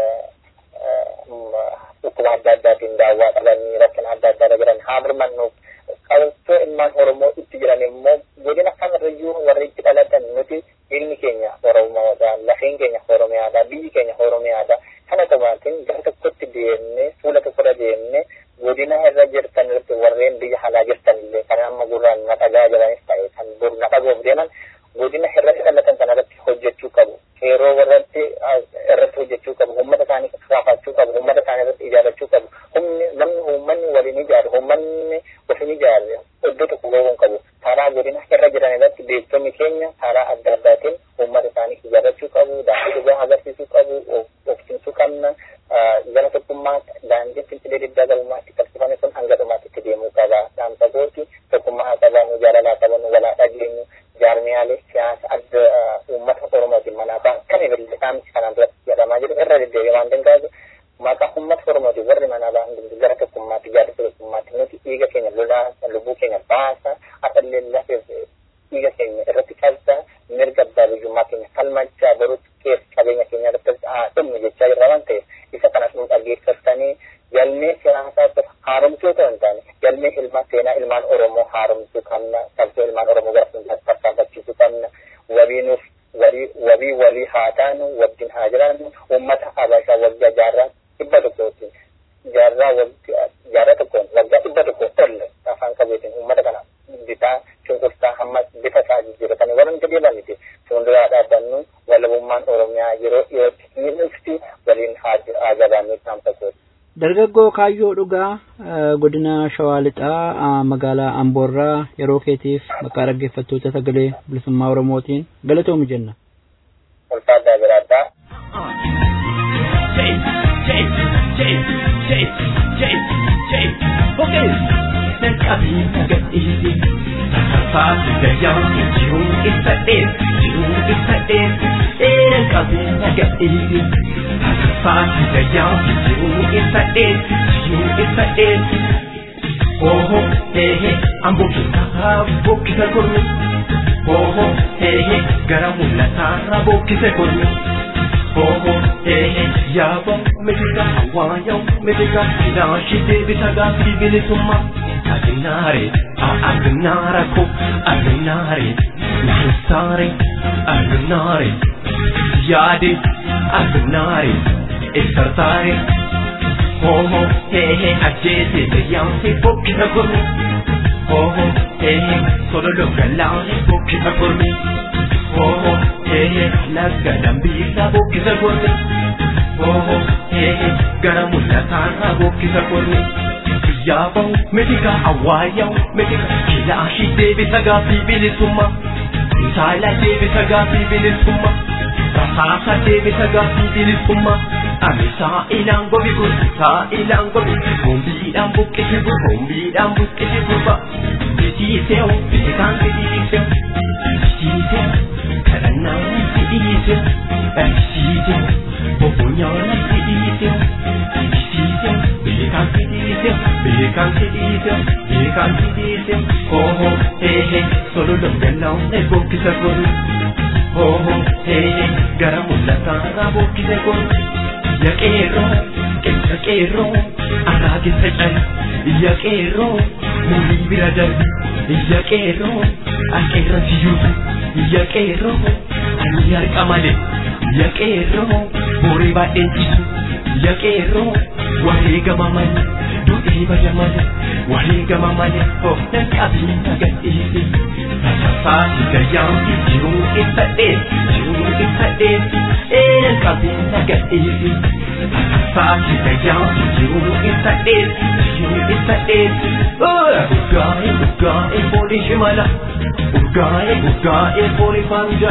dhukkuba adda addaatiin daawwaa dhabanii rakkina adda addaa jiran haa birmannuuf qabsoo ilmaan Oromoo itti jiran immoo godina kamirrayyuu warri itti dhalatan nuti ilmi keenya Oromoodha lafeen keenya Oromiyaadha biyyi keenya Oromiyaadha kana qabaatiin gara tokkotti deemnee fuula tokkorra deemnee godina irra jirtan irratti warreen biyya alaa jirtan illee kan amma gurraan na dhagaa jiranis ta'e kan dur na dhagoof deeman godina irratti dhalatan kana irratti hojjechuu qabu yeroo irratti hojjechuu qabu uummata isaanii kaafachuu qabu uummata isaanii irratti ijaarrachuu qabu namni uummanni waliin ijaaru uummanni ofiin ijaaru iddoo tokko ga'uun qabu karaa godina irra jiran irratti beektonni keenya karaa adda addaatiin uummata isaanii ijaarrachuu qabu daandii dhugaa agarsiisuu qabu of cimsuu qabna gara tokkummaa daandii fincilee diddaa galmaatti qabsifame kun hanga dhumaatti itti deemuu qaba dhaamsa gooti tokkummaa haa qabaannu jaalalaa qabaannu walaa dhageenyu jaarmiyaalee siyaasa adda uummata Oromootiin manaa ba'an kan ibillee dhaamsi kanaan duratti jedhamaa jiru irra deddeebi'ee waan danda'u maqaa uummata Oromootiin warri manaa ba'an gara tokkummaatti jaarsa tokkummaatti nuti dhiiga keenya lolaa lubbuu keenya baasa asallee lafee dhiiga keenya irratti cabsa mirga abbaa biyyummaa keenya falmachaa baruutti keessa qabeenya keenya irratti dhumnu jechaa jirra waan ta'eef isa kanas nu dhaggeeffattanii galmee siyaasaa haaromsuu ta'uu hin taane galmee seenaa ilmaan Oromoo haaromsuu qabna qabsoo ilmaan Oromoo gara fuulduraatti tarkaanfachiisuu qabna walii haa taanu wajjin haa jiraannu uummata Habashaa waggaa jaarraa tokkoon waggaa 100 ol afaan qabeetiin uummata kana bitaa cunqursaa hamma bifa isaa jijjiirratanii warra hin deebi'aniti fuulduraa dhaabbannu walabummaan Oromiyaa yeroo dhiyootti dhufti waliin haa jabaannee dhaamsa. Dargaggoo Kaayyoo Dhugaa godina Shawaa Lixaa magaalaa Amboorraa yeroo keetiif maqaa dhaggeeffattoota sagalee bilisummaa Oromootiin galatoomu jenna. Ulfaataa biraadhaa. Oh, hey, I'm booking a good. Oh, hey, Garamula Tara booking a good. Oh, hey, Yaba, Medica, Hawaii, Medica, Nashi, David Agati, Vilisuma, Aguinare, Aguinaraco, Aguinare, Nassari, Aguinare, Yadi, Aguinare, Estartare. Oh, hey, Ajay, the young people, booking a good. Oh, hey, solo look around, booking a good. Oh, hey, Laga, Dambisa, booking a good. Oh, hey, Garamula Tana, booking a good. Yabo, Medica, Hawaii, Medica, Kilashi, David Agati, Vilisuma, Sala, David Agati, Vilisuma, Rahasa, David Agati, Vilisuma. Amisa ilang gobi gun, sa ilang gobi, bombi ang bukit ba? Bisiseo, bisikan bisiseo, bisiseo, karanang bisiseo, bisiseo, poponyola bisiseo, bisiseo, bisikan bisiseo. Oh, hey, solo los galaw, bukit sa guru. Hoho hee gara mul'ataarraa bukkise kun yaqeerroo keessa qeerroo araa keessa cala yaqeerroo mulii bira darbi yaqeerroo aqeerra siyyuutu yaqeerroo ani harqa malee yaqeerroo horii baay'een cisu yaqeerroo wareegama malee du'ee bada malee wareegama malee hoonan qabiina gadhiise tasaafaa gayyaanti jiruu ibsadhee qabiina gadhiise tasaafaa gayyaanti jiruu ibsadhee urgaa'e foolii shimala urgaa'e foolii faanja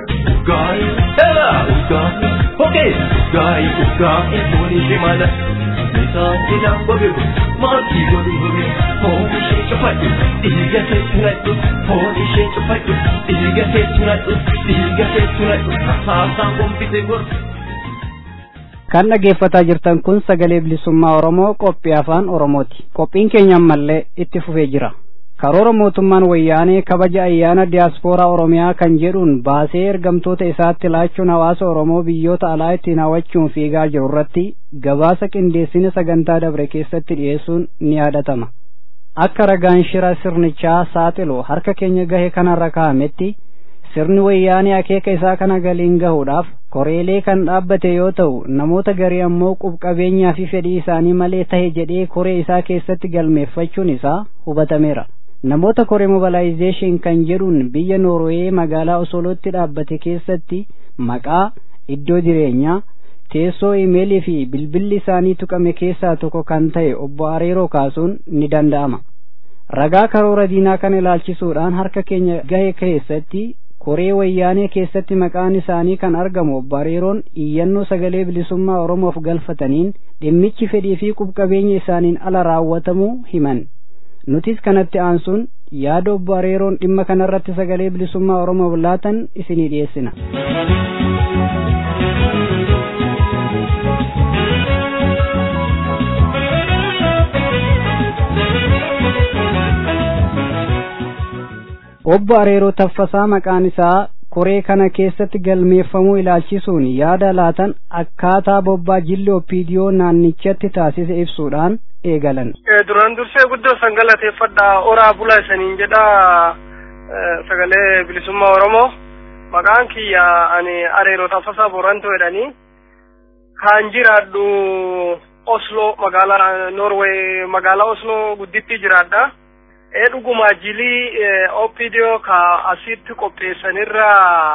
urgaa'e foolii shimala Meesaatii lamba beeku maatii godhu hore foon ishee cufadhu dhiiga teessunadhu foon ishee cufadhu dhiiga teessunadhu haasaan gombise godhu. Kan dhaggeeffataa jirtan kun sagalee bilisummaa Oromoo qophii afaan Oromooti. Qophiin keenya ammallee itti fufee jira. Karoora mootummaan wayyaanee kabaja ayyaana diyaaspooraa Oromiyaa kan jedhuun baasee ergamtoota isaatti laachuun hawaasa Oromoo biyyoota alaa ittiin hawwachuun fiigaa jiru irratti gabaasa qindeessina sagantaa dabre keessatti dhiyeessuun ni yaadatama. Akka ragaan shira sirnichaa saaxilu harka keenya gahe kanarra kaa'ametti sirni wayyaanee akeeka isaa kana galiin gahuudhaaf koreelee kan dhaabbate yoo ta'u namoota garii ammoo qubqabeenyaa fi fedhii isaanii malee tahe jedhee koree isaa keessatti galmeeffachuun isaa hubatameera. Namoota koree mobilaayizeeshin kan jedhuun biyya Noorwee magaalaa Osolootti dhaabbate keessatti maqaa, iddoo jireenyaa, teessoo imeelii fi bilbilli isaanii tuqame keessaa tokko kan ta'e obbo Areeroo kaasuun ni danda'ama. Ragaa karoora diinaa kan ilaalchisuudhaan harka keenya gahe keessatti koree wayyaanee keessatti maqaan isaanii kan argamu obbo Areeroon iyyannoo sagalee bilisummaa Oromoof galfataniin dhimmichi fedhii fi qubqabeenya isaaniin ala raawwatamuu himan. Nutis kanatti aansuun yaada obbo Areeroon dhimma kanarratti sagalee bilisummaa Oromoof laatan isinii dhiyeessina. Obbo Areeroo Taffasaa maqaan isaa koree kana keessatti galmeeffamuu ilaalchisuun yaada laatan akkaataa bobbaa jilli Opiidiyoo naannichatti taasise ibsuudhaan eegalan. Duraan dursee guddoo san galateeffadha oraa bulaa isaniin jedha sagalee bilisummaa Oromoo maqaan kiyya ani Areeroo Taffasaa Boorantoo jedhanii kan jiraadhu Oslo magaalaa Norway magaalaa Oslo gudditti jiraadha. Dhuguma jilii Opiidiyoo ka asitti qopheessanirra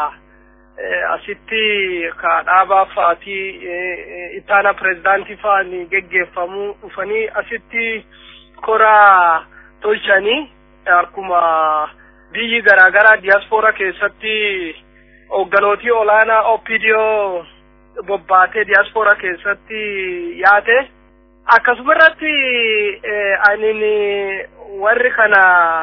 asitti ka dhaabaa fa'aatii ittaana pirezidaantii fa'anii geggeeffamuu dhufanii asitti koraa tolchanii akkuma biyyi garaagaraa diyaaspooraa keessatti hogganootii olaanaa Opiidiyoo bobbaatee diyaaspooraa keessatti yaate akkasumarratti anini warri kana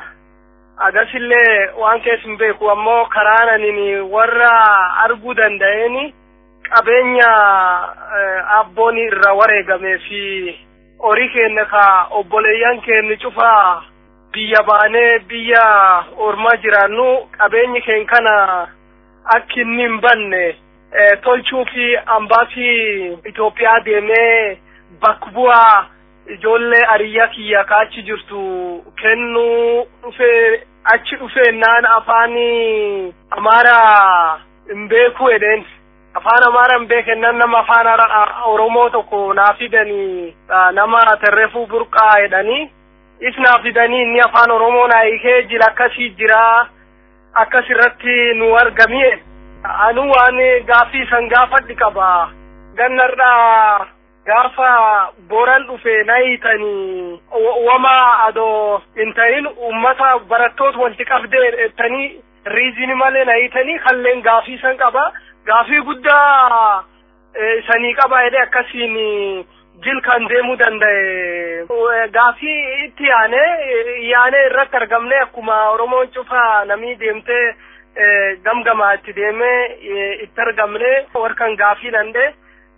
agasillee waan keessin beeku ammoo karaan anini warra arguu danda'eeni qabeenya abbooni irra wareegamee fi horii keenya ka obboleeyyan keenya cufaa biyya baanee biyya ormaa jiraannu qabeenyi keenya kana akka inni hin banne tolchuu fi ambaasii Itoophiyaa deemee bakka bu'aa ijoollee ariyyaa kiyya kaachi jirtu kennuu achi dhufeennaan afaanii Amaaraa hin beeku edeen afaan Amaaraa hin beekennan nama afaan Oromoo tokko naa fidanii nama Tarreefuu Burqaa jedhanii is naa fidanii inni afaan Oromoo naa hiikee jira akkasii jira akkasirratti nu argamie anu waan gaafii san gaafadhi qaba gannarraa gaafa Booran dhufe naayitanii wama ado intayin ummata barattoota wanti qabdee tanii riizini malee naayitanii kalleen gaafii san qaba gaafii guddaa sanii qaba jedhee akkasiin jil kan deemuu danda'e gaafii itti yaanee irratti argamne akkuma Oromoon cufa namii deemtee gamgamaa itti deemee itti argamne warkan gaafii nande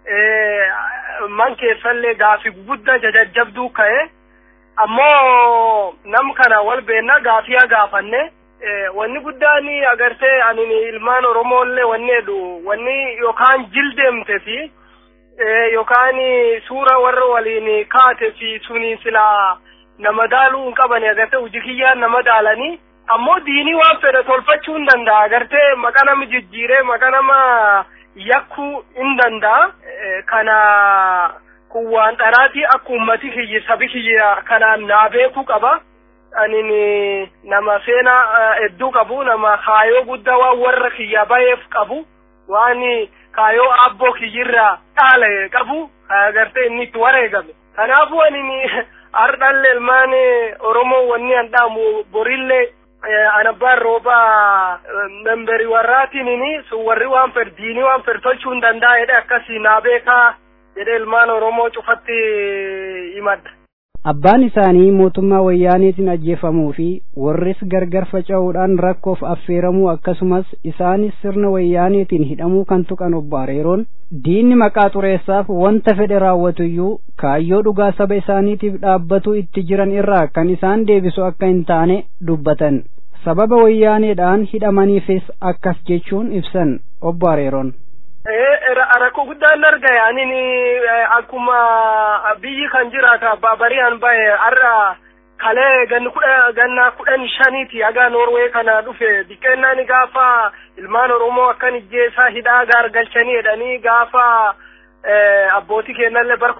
man keessallee gaafii guddaa jajjabduu ka'e ammoo nam kana wal beenna gaafiyaa gaafanne wanni guddaan agartee ani ilmaan Oromoolle wanni edhu wanni yookaan jildeemte fi yookaan suura warra waliin kaate fi suni sila nama daaluu hin qabani agartee hojii kiyyaan nama daalanii ammoo diinii waan fedhe tolfachuu hin danda'a agartee maqaa nama jijjiiree maqaa nama yakkuu hin danda'a kana kun waan dharaatii akka ummati kiyya sabi kiyya kanaan naa beekuu qaba ani nama seenaa hedduu qabu nama kaayoo guddaa waan warra kiyya bayeef qabu waan kaayoo abboo kiyyirraa dhaale qabu agartee inni itti wareegame kanaafuu ani ardhalle ilmaan Oromoo wanni andaamu borillee anabbaan rooba memberi warraatiin sun warri waan diinii waan tolchuu hin danda'a jedhe akkasii naa beekaa jedhe ilmaan Oromoo cufatti himadha. Abbaan isaanii mootummaa wayyaaniitiin ajjeefamuu fi warris gargar faca'uudhaan rakkoof affeeramuu akkasumas isaanis sirna wayyaaniitiin hidhamuu kan tuqan obbo Areeroon diinni maqaa xureessaaf wanta fedhe raawwatuyyuu kaayyoo dhugaa saba isaaniitiif dhaabbatu itti jiran irraa kan isaan deebisu akka hin taane dubbatan sababa wayyaaneedhaan hidhamaniifis akkas jechuun ibsan obbo Areeroon. Rakkoo guddaan argaya anini akkuma biyyi kan jiraata bari'an bahe har'a kalee ganna 15 aga Norway kana dhufe diqqeennaani gaafa ilmaan Oromoo akkan ijjeesaa hidhaa gargalchanii jedhanii gaafa abbootii kennallee bar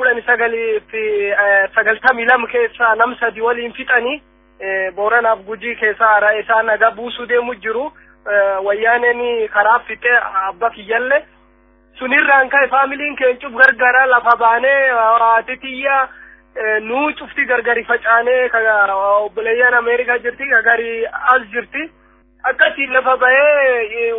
1992 keessa nam sadi waliin fixanii Booranaaf Gujii keessa isaan nagaa buusuu deemu jiru wayyaaneen karaa fixee abba kiyyallee sunirraan ka'e faamiliin keenyuuf gargara lafa baanee titiyya nuu cufti gargari facaanee obboleeyyan Ameerikaa jirti gari as jirti akkasii lafa bahee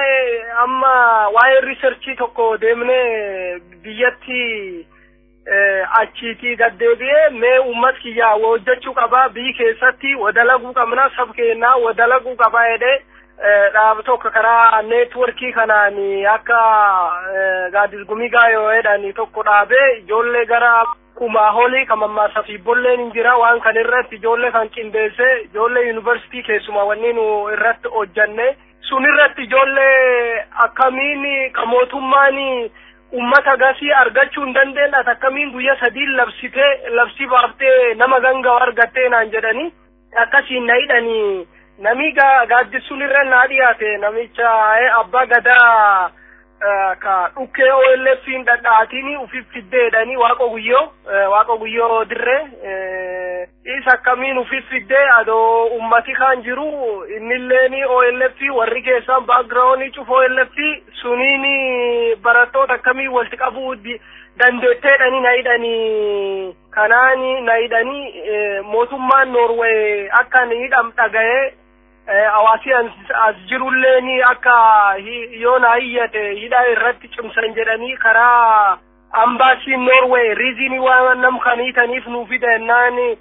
waa'ee riisarchii tokko deemnee biyyatti achiitii gaddeebi'ee mee uummat kiyyaa hojjechuu qabaa biyyi keessatti wadalaguu qabna sab keenyaa wadalaguu qabaa jedhee dhaab tokko karaa neetworkii kanaan akka gaadisgumii gaayoo jedhanii tokko dhaabee ijoollee gara kumaa holii kamammaasa fi bolleen hin jira waan kan irratti ijoollee kan qindeessee ijoollee yuunivarsiitii keessumaa wanni nu irratti hojjanne sun irratti ijoollee akkamiin ka mootummaan ummata gasii argachuu hin dandeenye akkamiin guyyaa sadii labsii baaftee nama gangaa argattee naan jedhanii akkasiin na hidhanii nami gaaddisuun irra naa dhiyaate namicha abbaa gadaa ka dhukkee OLF'n dhadhaatiin ufiif fiddeedhanii waaqo guyyoo dirree isa akkamiin ufiif fiddee adoo ummati kan jiru innilleen OLF warri keessaan background cufa OLF suniin barattoota akkamiin walitti qabuu dandeetteedhanii na hidhanii kanaani na hidhanii mootummaan Norway akka ni hidham dhaga'ee hawaasi as jirullee akka yoo na hiyyate hidhaa irratti cimsan jedhanii karaa ambaasiin Norway riizinii waan nam kan hiitaniif nuuf hidhannaan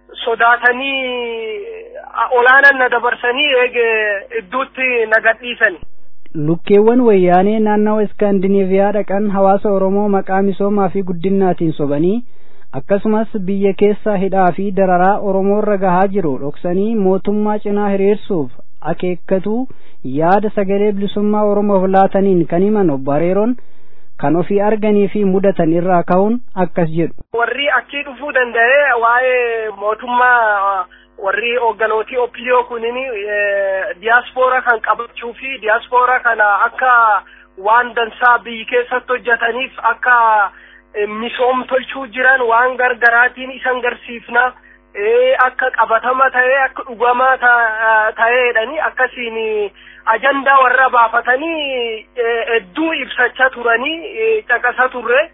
sodaatanii olaanan na dabarsanii idduutti na gadhiisani. Lukkeewwan wayyaanee naannawa Iskaandinaaviyaa dhaqan hawaasa Oromoo maqaa misoomaa fi guddinaatiin sobanii akkasumas biyya keessa hidhaa fi dararaa Oromoorra gahaa jiru dhoksanii mootummaa cinaa hiriirsuuf akeekkatu yaada sagalee bilisummaa Oromoof laataniin kan himan obbo Areeroon kan ofii arganii fi mudatan irraa ka'uun akkas jedhu. Warri achii dhufuu danda'e waa'ee mootummaa warri hoogganooti OPDO kunini diaspora kan qabachuu fi diaspora kana akka waan dansaa biyyi keessatti hojjetaniif akka misoom tolchuu jiran waan gargaraatiin isan garsiifna akka qabatama ta'ee akka dhugamaa ta'eedhani akkasiin ajandaa warra baafatanii hedduu ibsachaa turanii caqasaa turre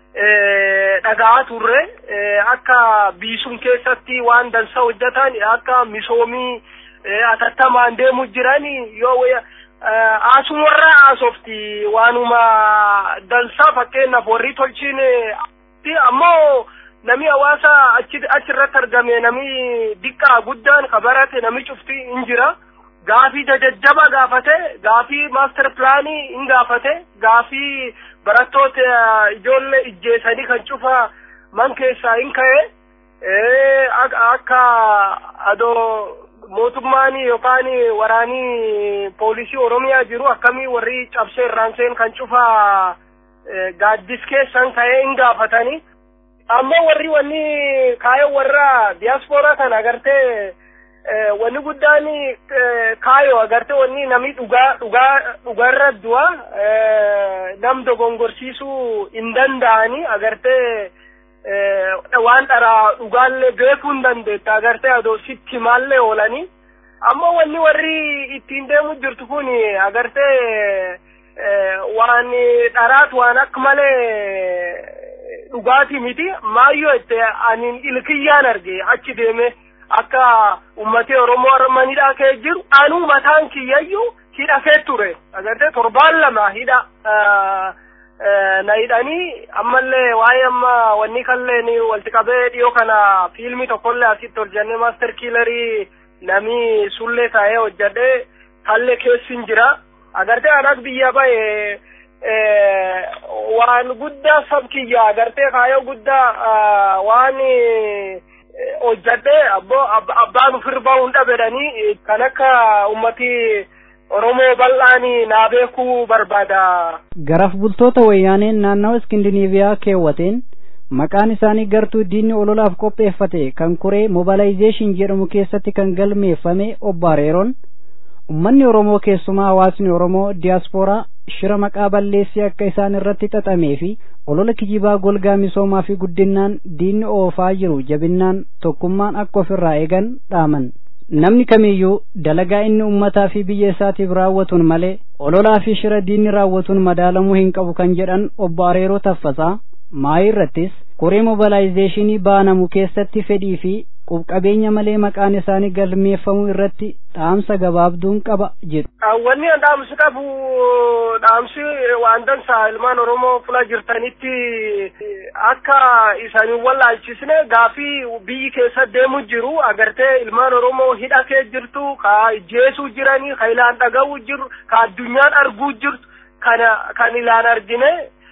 dhagaa turre akka biisuun keessatti waan dansa hojjetan akka misoomii atattamaan deemu jiran yoo asumarra asofti waanuma dansa fakkeenyaaf warri tolchiin ammoo nami hawaasa achirratti argame nami diqqaa guddaan kabarate nami cufti hin jira gaafii jajjaba gaafate gaafii master plaanii hin gaafate gaafii barattoota ijoollee ijjeessanii kan cufa man keessaa hin ka'e akka adoo mootummaan yookaan waraanii poolisii Oromiyaa jiru akkamii warri cabsee irraanseen kan cufaa gaaddis keessan ka'ee hin gaafatanii amma warri wanni kaayoo warra diaspora kan agartee wanni guddaan kaayoo agartee wanni namni dhugaarra du'a nam dogongorsiisuu hin danda'anii agartee waan dharaa dhugaallee beekuu hin dandeetta agartee adoo sitti maallee oolanii amma wanni warri ittiin deemu jirtu kun agartee waan dharaat waan akka malee dhugaatii miti maayyoo itti ani ilkiyyaan arge achi deeme akka ummatee Oromoo armanidha kee jiru anuu mataan kiyyayyuu hidhafee ture agartee torbaan lama hidha na hidhanii ammallee waa'ee amma wanni kalleen walti qabee dhiyoo kana fiilmii tokkollee asitti hojjannee maaster kiilarii namni sullee taa'ee hojjadhee tallee keessin jira agartee anak biyya bahe waan guddaa sabkiyya agartee kaayoo guddaa waan hojjadhee abbaan ufirba hunda bedhanii kan akka ummatii Oromoo bal'aanii naa beekuu barbaada. Garaf bultoota wayyaaneen naannawa Iskindiniiviyaa keewwateen maqaan isaanii gartuu diinni ololaaf qopheeffate kan koree mobilization jedhamu keessatti kan galmeeffame obbo Areeroon ummanni Oromoo keessumaa hawaasni Oromoo diasporaa shira maqaa balleessii akka isaan irratti xaxamee fi olola kijibaa golgaa misoomaa fi guddinaan diinni oofaa jiru jabinnaan tokkummaan akka ofirraa eegan dhaaman. Namni kamiyyuu dalagaa inni ummataa fi biyya isaatiif raawwatuun malee ololaa fi shira diinni raawwatuun madaalamuu hin qabu kan jedhan obbo Areeroo Taffasaa maayii irrattis koree mobilization baanamu keessatti fedhii fi qubqabeenya malee maqaan isaanii galmeeffamuu irratti dhaamsa gabaabduun qaba jedhu. Wanni dhaamsi qabu dhaamsi waan dansaa ilmaan Oromoo fuula jirtanitti akka isaanii wallaalchisne gaafii biyyi keessa deemu jiru agartee ilmaan Oromoo hidha kee jirtu ka jeesuu jiranii ka ilaan dhaga'uu jiru ka addunyaan arguu jirtu kan ilaan argine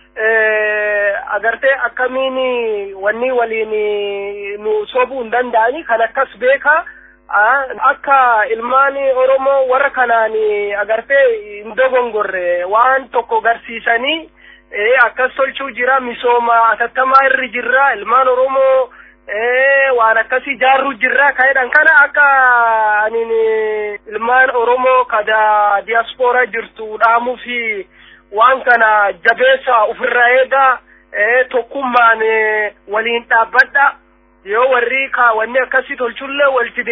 agartee akkamiin wanni waliin nu sobuu hin danda'ani kan akkas beeka akka ilmaan Oromoo warra kanaan agartee hin dogongorre waan tokko garsiisanii akkas tolchuu jira misooma atattamaa irri jirra ilmaan Oromoo waan akkasii ijaarruu jirra kaedhan kana akka anin ilmaan Oromoo kada diaspora jirtu dhaamuu fi waan kana jabeessa ofirraa eegaa tokkummaan waliin dhaabbadha yoo warri wanni akkasii tolchullee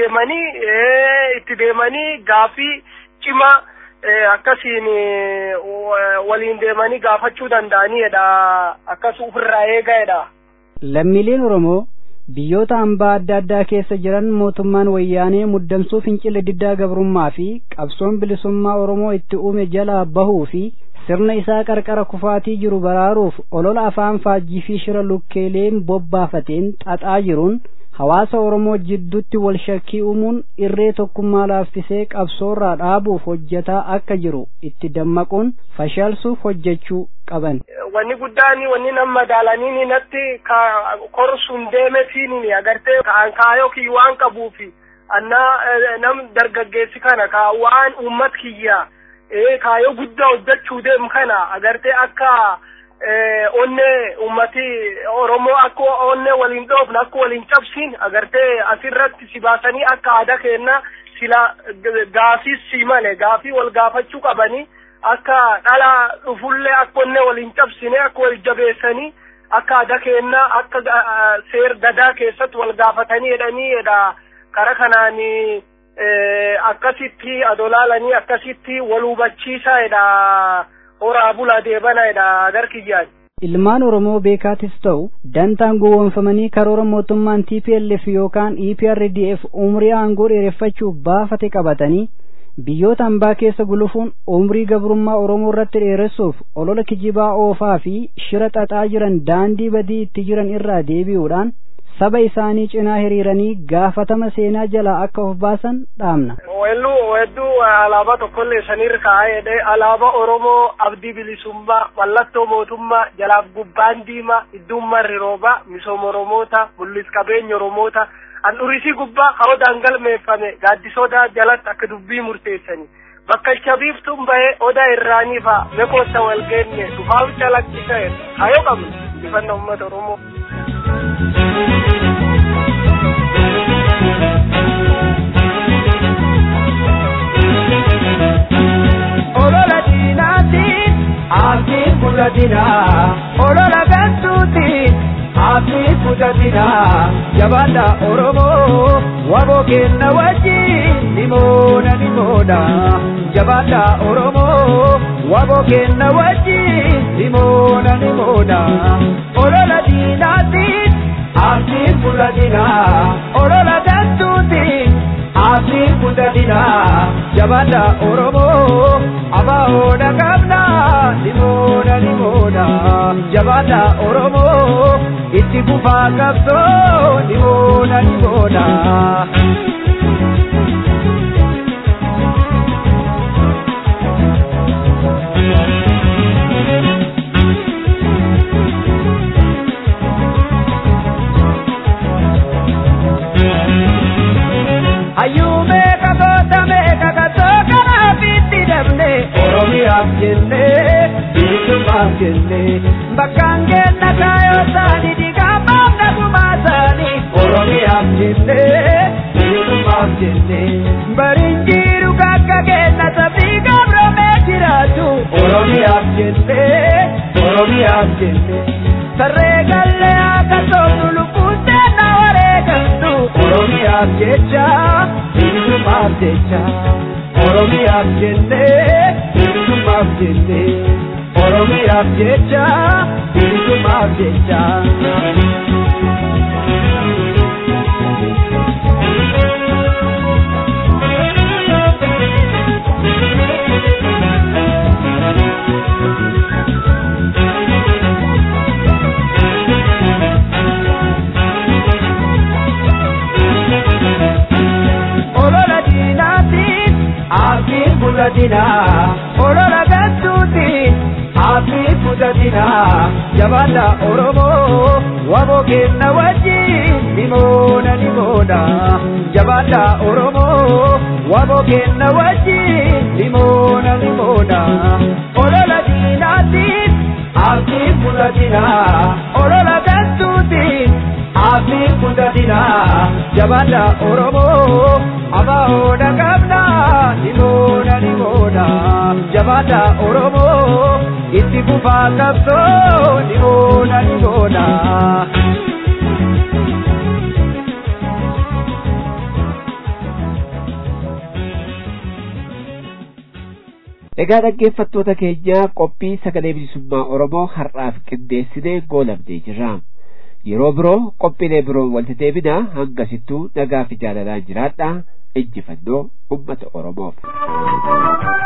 itti deemanii gaafii cima akkasiin waliin deemanii gaafachuu danda'aniidha akkas ofirraa eegaadha. Lammiileen Oromoo biyyoota hambaa adda addaa keessa jiran mootummaan wayyaanee muddamsuu fincila diddaa gabrummaa fi qabsoon bilisummaa Oromoo itti uume jalaa bahuu fi sirna isaa qarqara kufaatii jiru baraaruuf olola afaan faajjii fi shira lukkeeleen bobbaafateen xaxaa jiruun hawaasa Oromoo jidduutti wal shakkii uumuun irree tokkummaa laaffisee qabsoorraa dhaabuuf hojjetaa akka jiru itti dammaquun fashaalsuuf hojjechuu qaban. Wanni guddaan wanni nama madaalanii natti korsuun deemetiin agartee kaayoo kiyya waan qabuufi nam dargaggeessi kana waan uummat kiyyaa kaayoo guddaa hojjechuu deemu kana agartee akka onne ummati Oromoo akka onne waliin dhoofne akka waliin cabsin agartee asirratti si baasanii akka aadaa kenna sila gaafii si male gaafii wal gaafachuu qabanii akka dhala dhufullee akka onne waliin cabsine akka wal jabeessanii akka aadaa kenna akka seer gadaa keessatti wal gaafatanii jedhaniidha kara kanaanii akkasitti adolaalanii akkasitti wal hubachiisaadha horaa bulaa deebanaadha agarkiyyaan. Ilmaan Oromoo beekaatis ta'u dantaan gowwoomfamanii karoora mootummaan TPLF yookaan EPRDF umrii aangoo dheereffachuuf baafate qabatanii biyyoota hambaa keessa gulufuun umrii gabrummaa Oromoo irratti dheeressuuf olola kijibaa oofaa fi shira xaxaa jiran daandii badii itti jiran irraa deebi'uudhaan saba isaanii cinaa hiriiranii gaafatama seenaa jalaa akka of baasan dhaamna. Wedduu alaabaa tokkollee sanirra kaa'ee alaabaa Oromoo abdii bilisummaa mallattoo mootummaa jalaaf gubbaan diimaa idduun marri roobaa misooma Oromoota mul'is qabeenya Oromoota handhurisii gubbaa ka odaan galmeeffame gaaddisoodaa jalatti akka dubbii murteessanii bakkalcha biiftuun bahee odaa irraanii fa'a mekoota wal geenne dhufaawicha lakkisa hayoo qabnu injifannoo uummata Oromoo. Olola diinaatiin abdiin guddatina olola gantuutiin abdiin guddatina jabaadha Oromoo waboo kenna wajjin nimoona jabaadha Oromoo waboo kenna wajjin nimoona olola diinaatiin abdiin guddatina olola gantuutiin abdiin guddatina jabaadha Oromoo abaa'oodha qabna nimoona jabaadha Oromoo itti fufaa qabsoo nimoona. Ayyume kakotame kakatoka rafitti dabne Oromiyaaf jenne bilisummaaf jenne bakkaan kenna kaayotaani digaamaaf nagumaataani Oromiyaaf jenne bilisummaaf jenne bariin jiru kakka kenna sabbii gabromee jiraatu Oromiyaaf jenne sarree gallee akka sooftu lubbuun seenna wareegamtu Oromiyaaf jecha bilisummaaf jecha Oromiyaaf jenne bilisummaaf jenne Oromiyaaf jecha bilisummaaf jecha. Olola gantuutiin abdiin guddatina jabaadha Oromoo waboo kenna wajjin nimoona jabaadha Oromoo waboo kenna wajjin nimoona olola diinaatiin abdiin guddatina olola gantuutiin abdiin guddatina jabaadha Oromoo abaa'oodha qabna nimoona jabaadha Oromoo itti fufaa qabsoo nimoona. Egaa dhaggeeffattoota keenya qophii sagalee bilisummaa Oromoo har'aaf qindeessinee goolabnee jirra. Yeroo biroo qophiilee biroo walitti deebina hangasittuu nagaa fi jaalalaan jiraadha. Injifannoo uummata Oromoof.